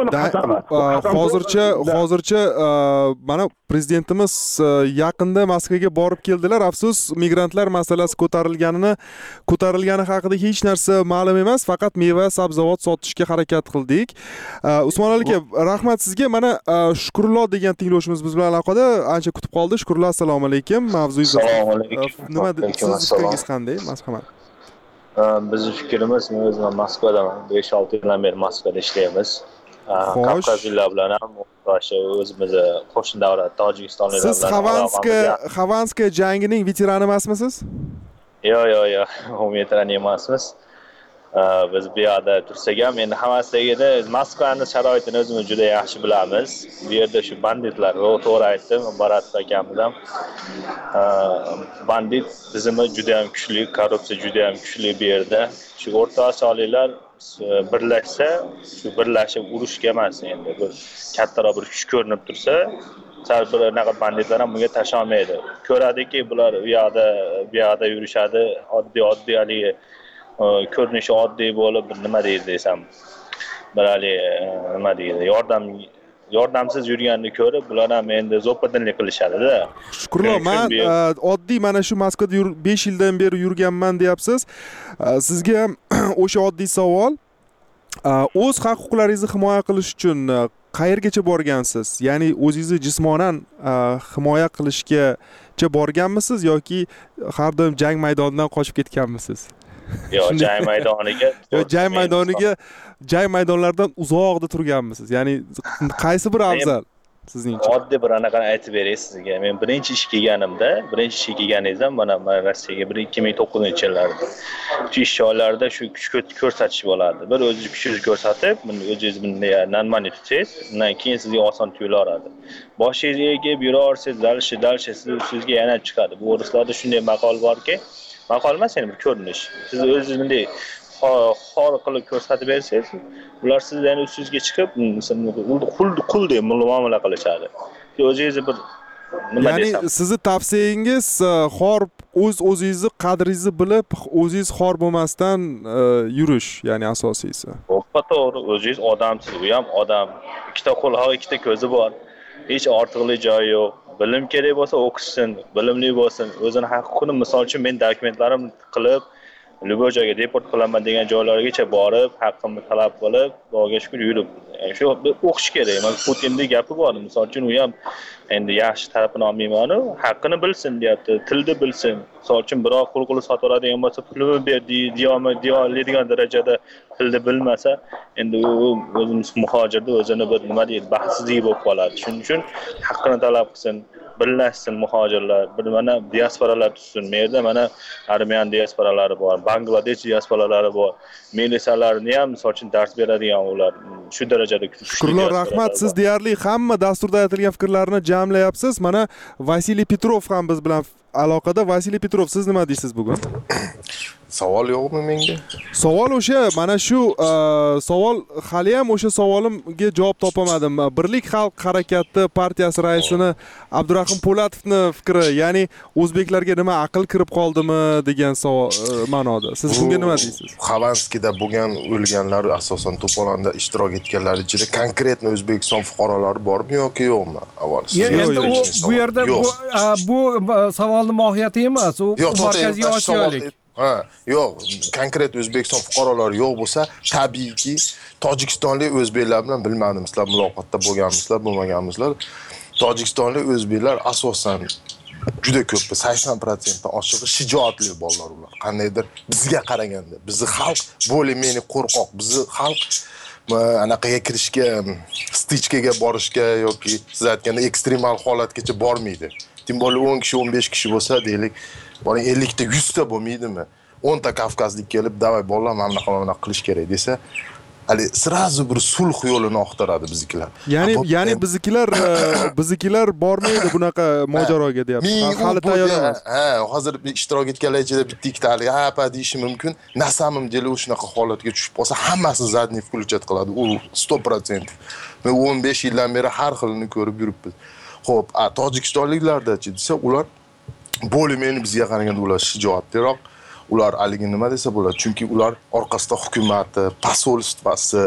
Hozircha mana prezidentimiz yaqinda Moskvaga borib keldilar. Afsus, migrantlar masalasi ko'tarilgani haqida hech narsa ma'lum emas, faqat meva, sabzavot sotishga harakat qildik. Usmon aka, rahmat sizga. Mana Shukrullo degan tinglovchimiz biz bilan aloqada, ancha kutib qoldi. Shukrullo, assalomu alaykum. Mavzuyingiz nima? Siz fikringiz qanday? Marhamat. Bizning fikrimiz, men o'zim Moskvadaman. 5-6 yildan beri Moskvada ishlaymiz. Kavkazliklar bilan ham o'zimiz qo'shni davlat Tojikistonliklar bilan. Siz Xavanskaya jangining veterani emasmisiz? Yo'q, u veteran emasmiz. biz bu yerda tursak ham endi hammasigida Moskvani sharoitini o'zimiz juda yaxshi bilamiz. Bu yerda shu banditlar, to'g'ri aytdim, Barat akamiz ham bandit tizimi juda ham kuchli, korrupsiya juda ham kuchli bu yerda. Shu O'rta Osiyoliklar birlashsa, shu birlashib urushga emas endi bir kattaroq bir kuch ko'rinib tursa, sal bir anaqa banditlar ham bunga tashamaydi. Ko'radiki, bular bu yerda yurishadi, oddiy haligi ko'rinishi oddiy bo'lib, nima deydi desam, bir nima deydi, yordamsiz yurganini ko'rib, bular ham endi zo'pidinlik qilishadi-da. Shukrullo, men oddiy mana shu Moskvada 5 yildan beri yurganman deyapsiz. Sizga ham o'sha oddiy savol. O'z haq-huquqlaringizni himoya qilish uchun qayergacha borgansiz? Ya'ni o'zingizni jismonan himoya qilishgacha borganmisiz yoki har doim jang maydonidan qochib ketganmisiz? Yo'q, jang maydonlaridan uzoqda turganmisiz? Ya'ni qaysi bir afzal sizningcha? Oddiy bir anaqani aytib beray sizga. Men birinchi ish kelganingizda mana Rossiyaga 2009-yillarda shu ish joylarida shu kuch ko'rsatish bo'ladi. Bir o'zingiz kuchingizni ko'rsatib, o'zingiz bunday nonmani tutsangiz, undan keyin sizga oson tuyularadi. Boshingizga egib yurarsiz, dalshi sizga yana chiqadi. Bu ruslarda shunday maqol borki, maqol emas, ya'ni bir ko'rinish. Siz o'zingiz bunday xor qilib ko'rsatib bersangiz, ular sizdan ustingizga chiqib, quldek muomala qilishadi. O'zingizni bir nima desam. Ya'ni sizni tavsiyangiz xor o'zingizni qadringizni bilib, o'zingiz xor bo'lmasdan yurish, ya'ni asosiysi. To'g'ri, o'zingiz odamsiz, u ham odam. Ikkita qo'l, ikkita ko'zi bor. Hech ortiqlik joyi yo'q. Bilim kerak bo'lsa o'qishsin, bilimli bo'lsin, o'zini haq-huquqini, misol uchun men dokumentlarimni qilib, Luboy joyga deport qilaman degan joylargacha borib, haqqimni talab qilib, Xudoga shukr yurib. Shu o'qish kerak. Men Putinning gapi bor, misol uchun u ham endi yaxshi tarafini olmayman, haqqini bilsin deyapti, tilni bilsin. Misol uchun biroq qo'l sotib oladigan bo'lsa, pulni ber deyoladigan darajada tilni bilmasa, endi u o'zimiz muhojirda o'zini bir nima deydi, baxtsizlik bo'lib qoladi. Shuning uchun haqqini talab qilsin, birlashsin muhojirlar, bir mana diasporalar tutsin. Bu yerda mana armiyan diasporalari bor, Bangladesh diasporalari bor. Militsiyalarni ham misol uchun dars beradigan ular shu darajada kuchli. Shukrullo, rahmat. Siz deyarli hamma dasturda aytilgan fikrlarni jamlayapsiz. Mana Vasiliy Petrov ham biz bilan aloqada. Vasiliy Petrov, siz nima deysiz bugun? Savol yo'qmi menga? Savol o'sha, mana shu savol hali ham o'sha savolimga javob topamadim. Birlik xalq harakati partiyasi raisini Abdurahim Po'latovning fikri, ya'ni o'zbeklarga nima aql kirib qoldimi degan savol ma'noda. Siz bunga nima deysiz? Xavanskida bo'lgan o'lganlar asosan to'polonda ishtirok etganlar ichida konkretni O'zbekiston fuqarolari bormi yoki yo'qmi? Avval bu yerda bu savolning mohiyati emas, u markaziy Osiyolik. Yo'q, konkret O'zbekiston fuqarolari yo'q bo'lsa, tabiiyki tojikistonlik o'zbeklar bilan bilmadim, sizlar muloqotda bo'lganmisizlar, bo'lmaganmisizlar. Tojikistonlik o'zbeklar asosan juda ko'p, 80% oshig'i shijoatli bolalar ular. Qandaydir bizga qaraganda, bizni xalq bo'limini qo'rqoq, bizni xalq anaqaga kirishga, stichkaga borishga yoki siz aytganda ekstremal holatgacha bormaydi. Tim bo'lib 10 kishi, 15 kishi bo'lsa, deylik, boring 50 ta, 100 ta bo'lmaydimi? 10 ta kavkazlik kelib, "Davay bolalar, mana bunaqa qilish kerak" desa, hali sirazu bir sulh yo'lini oqtaradi biznikilar. Ya'ni biznikilar bormaydi bunaqa mojaroga deyapsiz. Hali tayyor emas. Hozir ishtirok etganlar ichida bitta ikkita hali pa deyishi mumkin. Nasamim deli shunaqa holatga tushib qolsa, hammasini zadniy включать qiladi. U 100%. Men 15 yildan beri har xilini ko'rib yuribmiz. Xo'p, tojikistonliklarda-chi desa, ular bo'limini bizga qaraganda ular shijoatliroq. Ular haligi nima desa bo'ladi, chunki ular orqasida hukumatı, posolstvasi,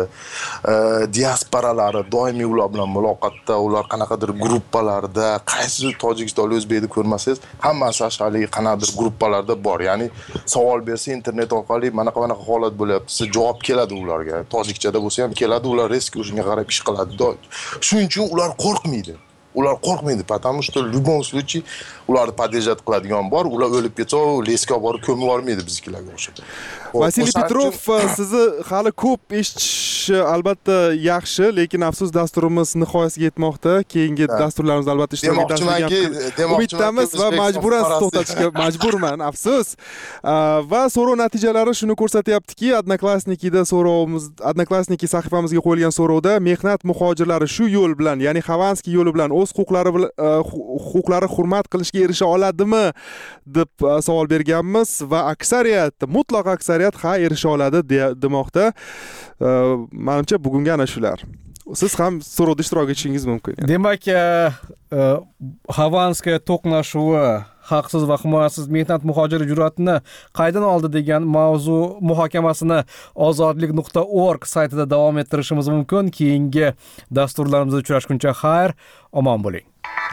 diasporalari doimiy ular bilan muloqotda, ular qanaqadir gruppalarda, qaysi tojikistonlik o'zbekni ko'rmasangiz, hammasi haligi qanaqadir gruppalarda bor. Ya'ni savol bersa internet orqali mana qanaqa holat bo'lyapti, javob keladi ularga. Tojikchada bo'lsa ham keladi, ular risk o'shunga qarab ish qiladi. Shuning uchun ular qo'rqmaydi. ular qo'rqmaydi, потому что в любом случае ularni podejat qiladigan bor, ular o'lib ketsa, lesga borib ko'mib olmaydi biznikilarga o'xshab. Vasiliy Petrov, sizni hali ko'p eshitish albatta yaxshi, lekin afsus dasturimiz nihoyasiga yetmoqda. Keyingi dasturlarimiz albatta ishtirok etasiz. Umiddamiz va majburan to'xtatishga majburman, afsus. Va so'rov natijalari shuni ko'rsatyaptiki, Odnoklassniki sahifamizga qo'yilgan so'rovda mehnat muhojirlari shu yo'l bilan, ya'ni Xavanskiy yo'li bilan o'z huquqlari hurmat qilishga erisha oladimi deb savol berganmiz va mutlaq aksariyat ha erisha oladi demoqda. Menimcha bugungi ana shular. Siz ham so'rovda ishtirok etishingiz mumkin. Demak, Xavanskiy to'qnashuvi haqsiz va himoyasiz mehnat muhojiri jur'atini qaydan oldi degan mavzu muhokamasini ozodlik.org saytida davom ettirishimiz mumkin. Keyingi dasturlarimizda uchrashguncha xayr, omon bo'ling.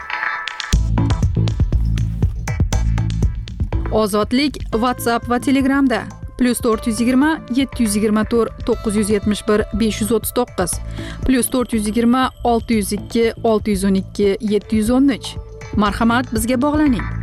Ozodlik WhatsApp va Telegramda +420 724 971 539 +420 602 612 713. Marhamat, bizga bog'laning.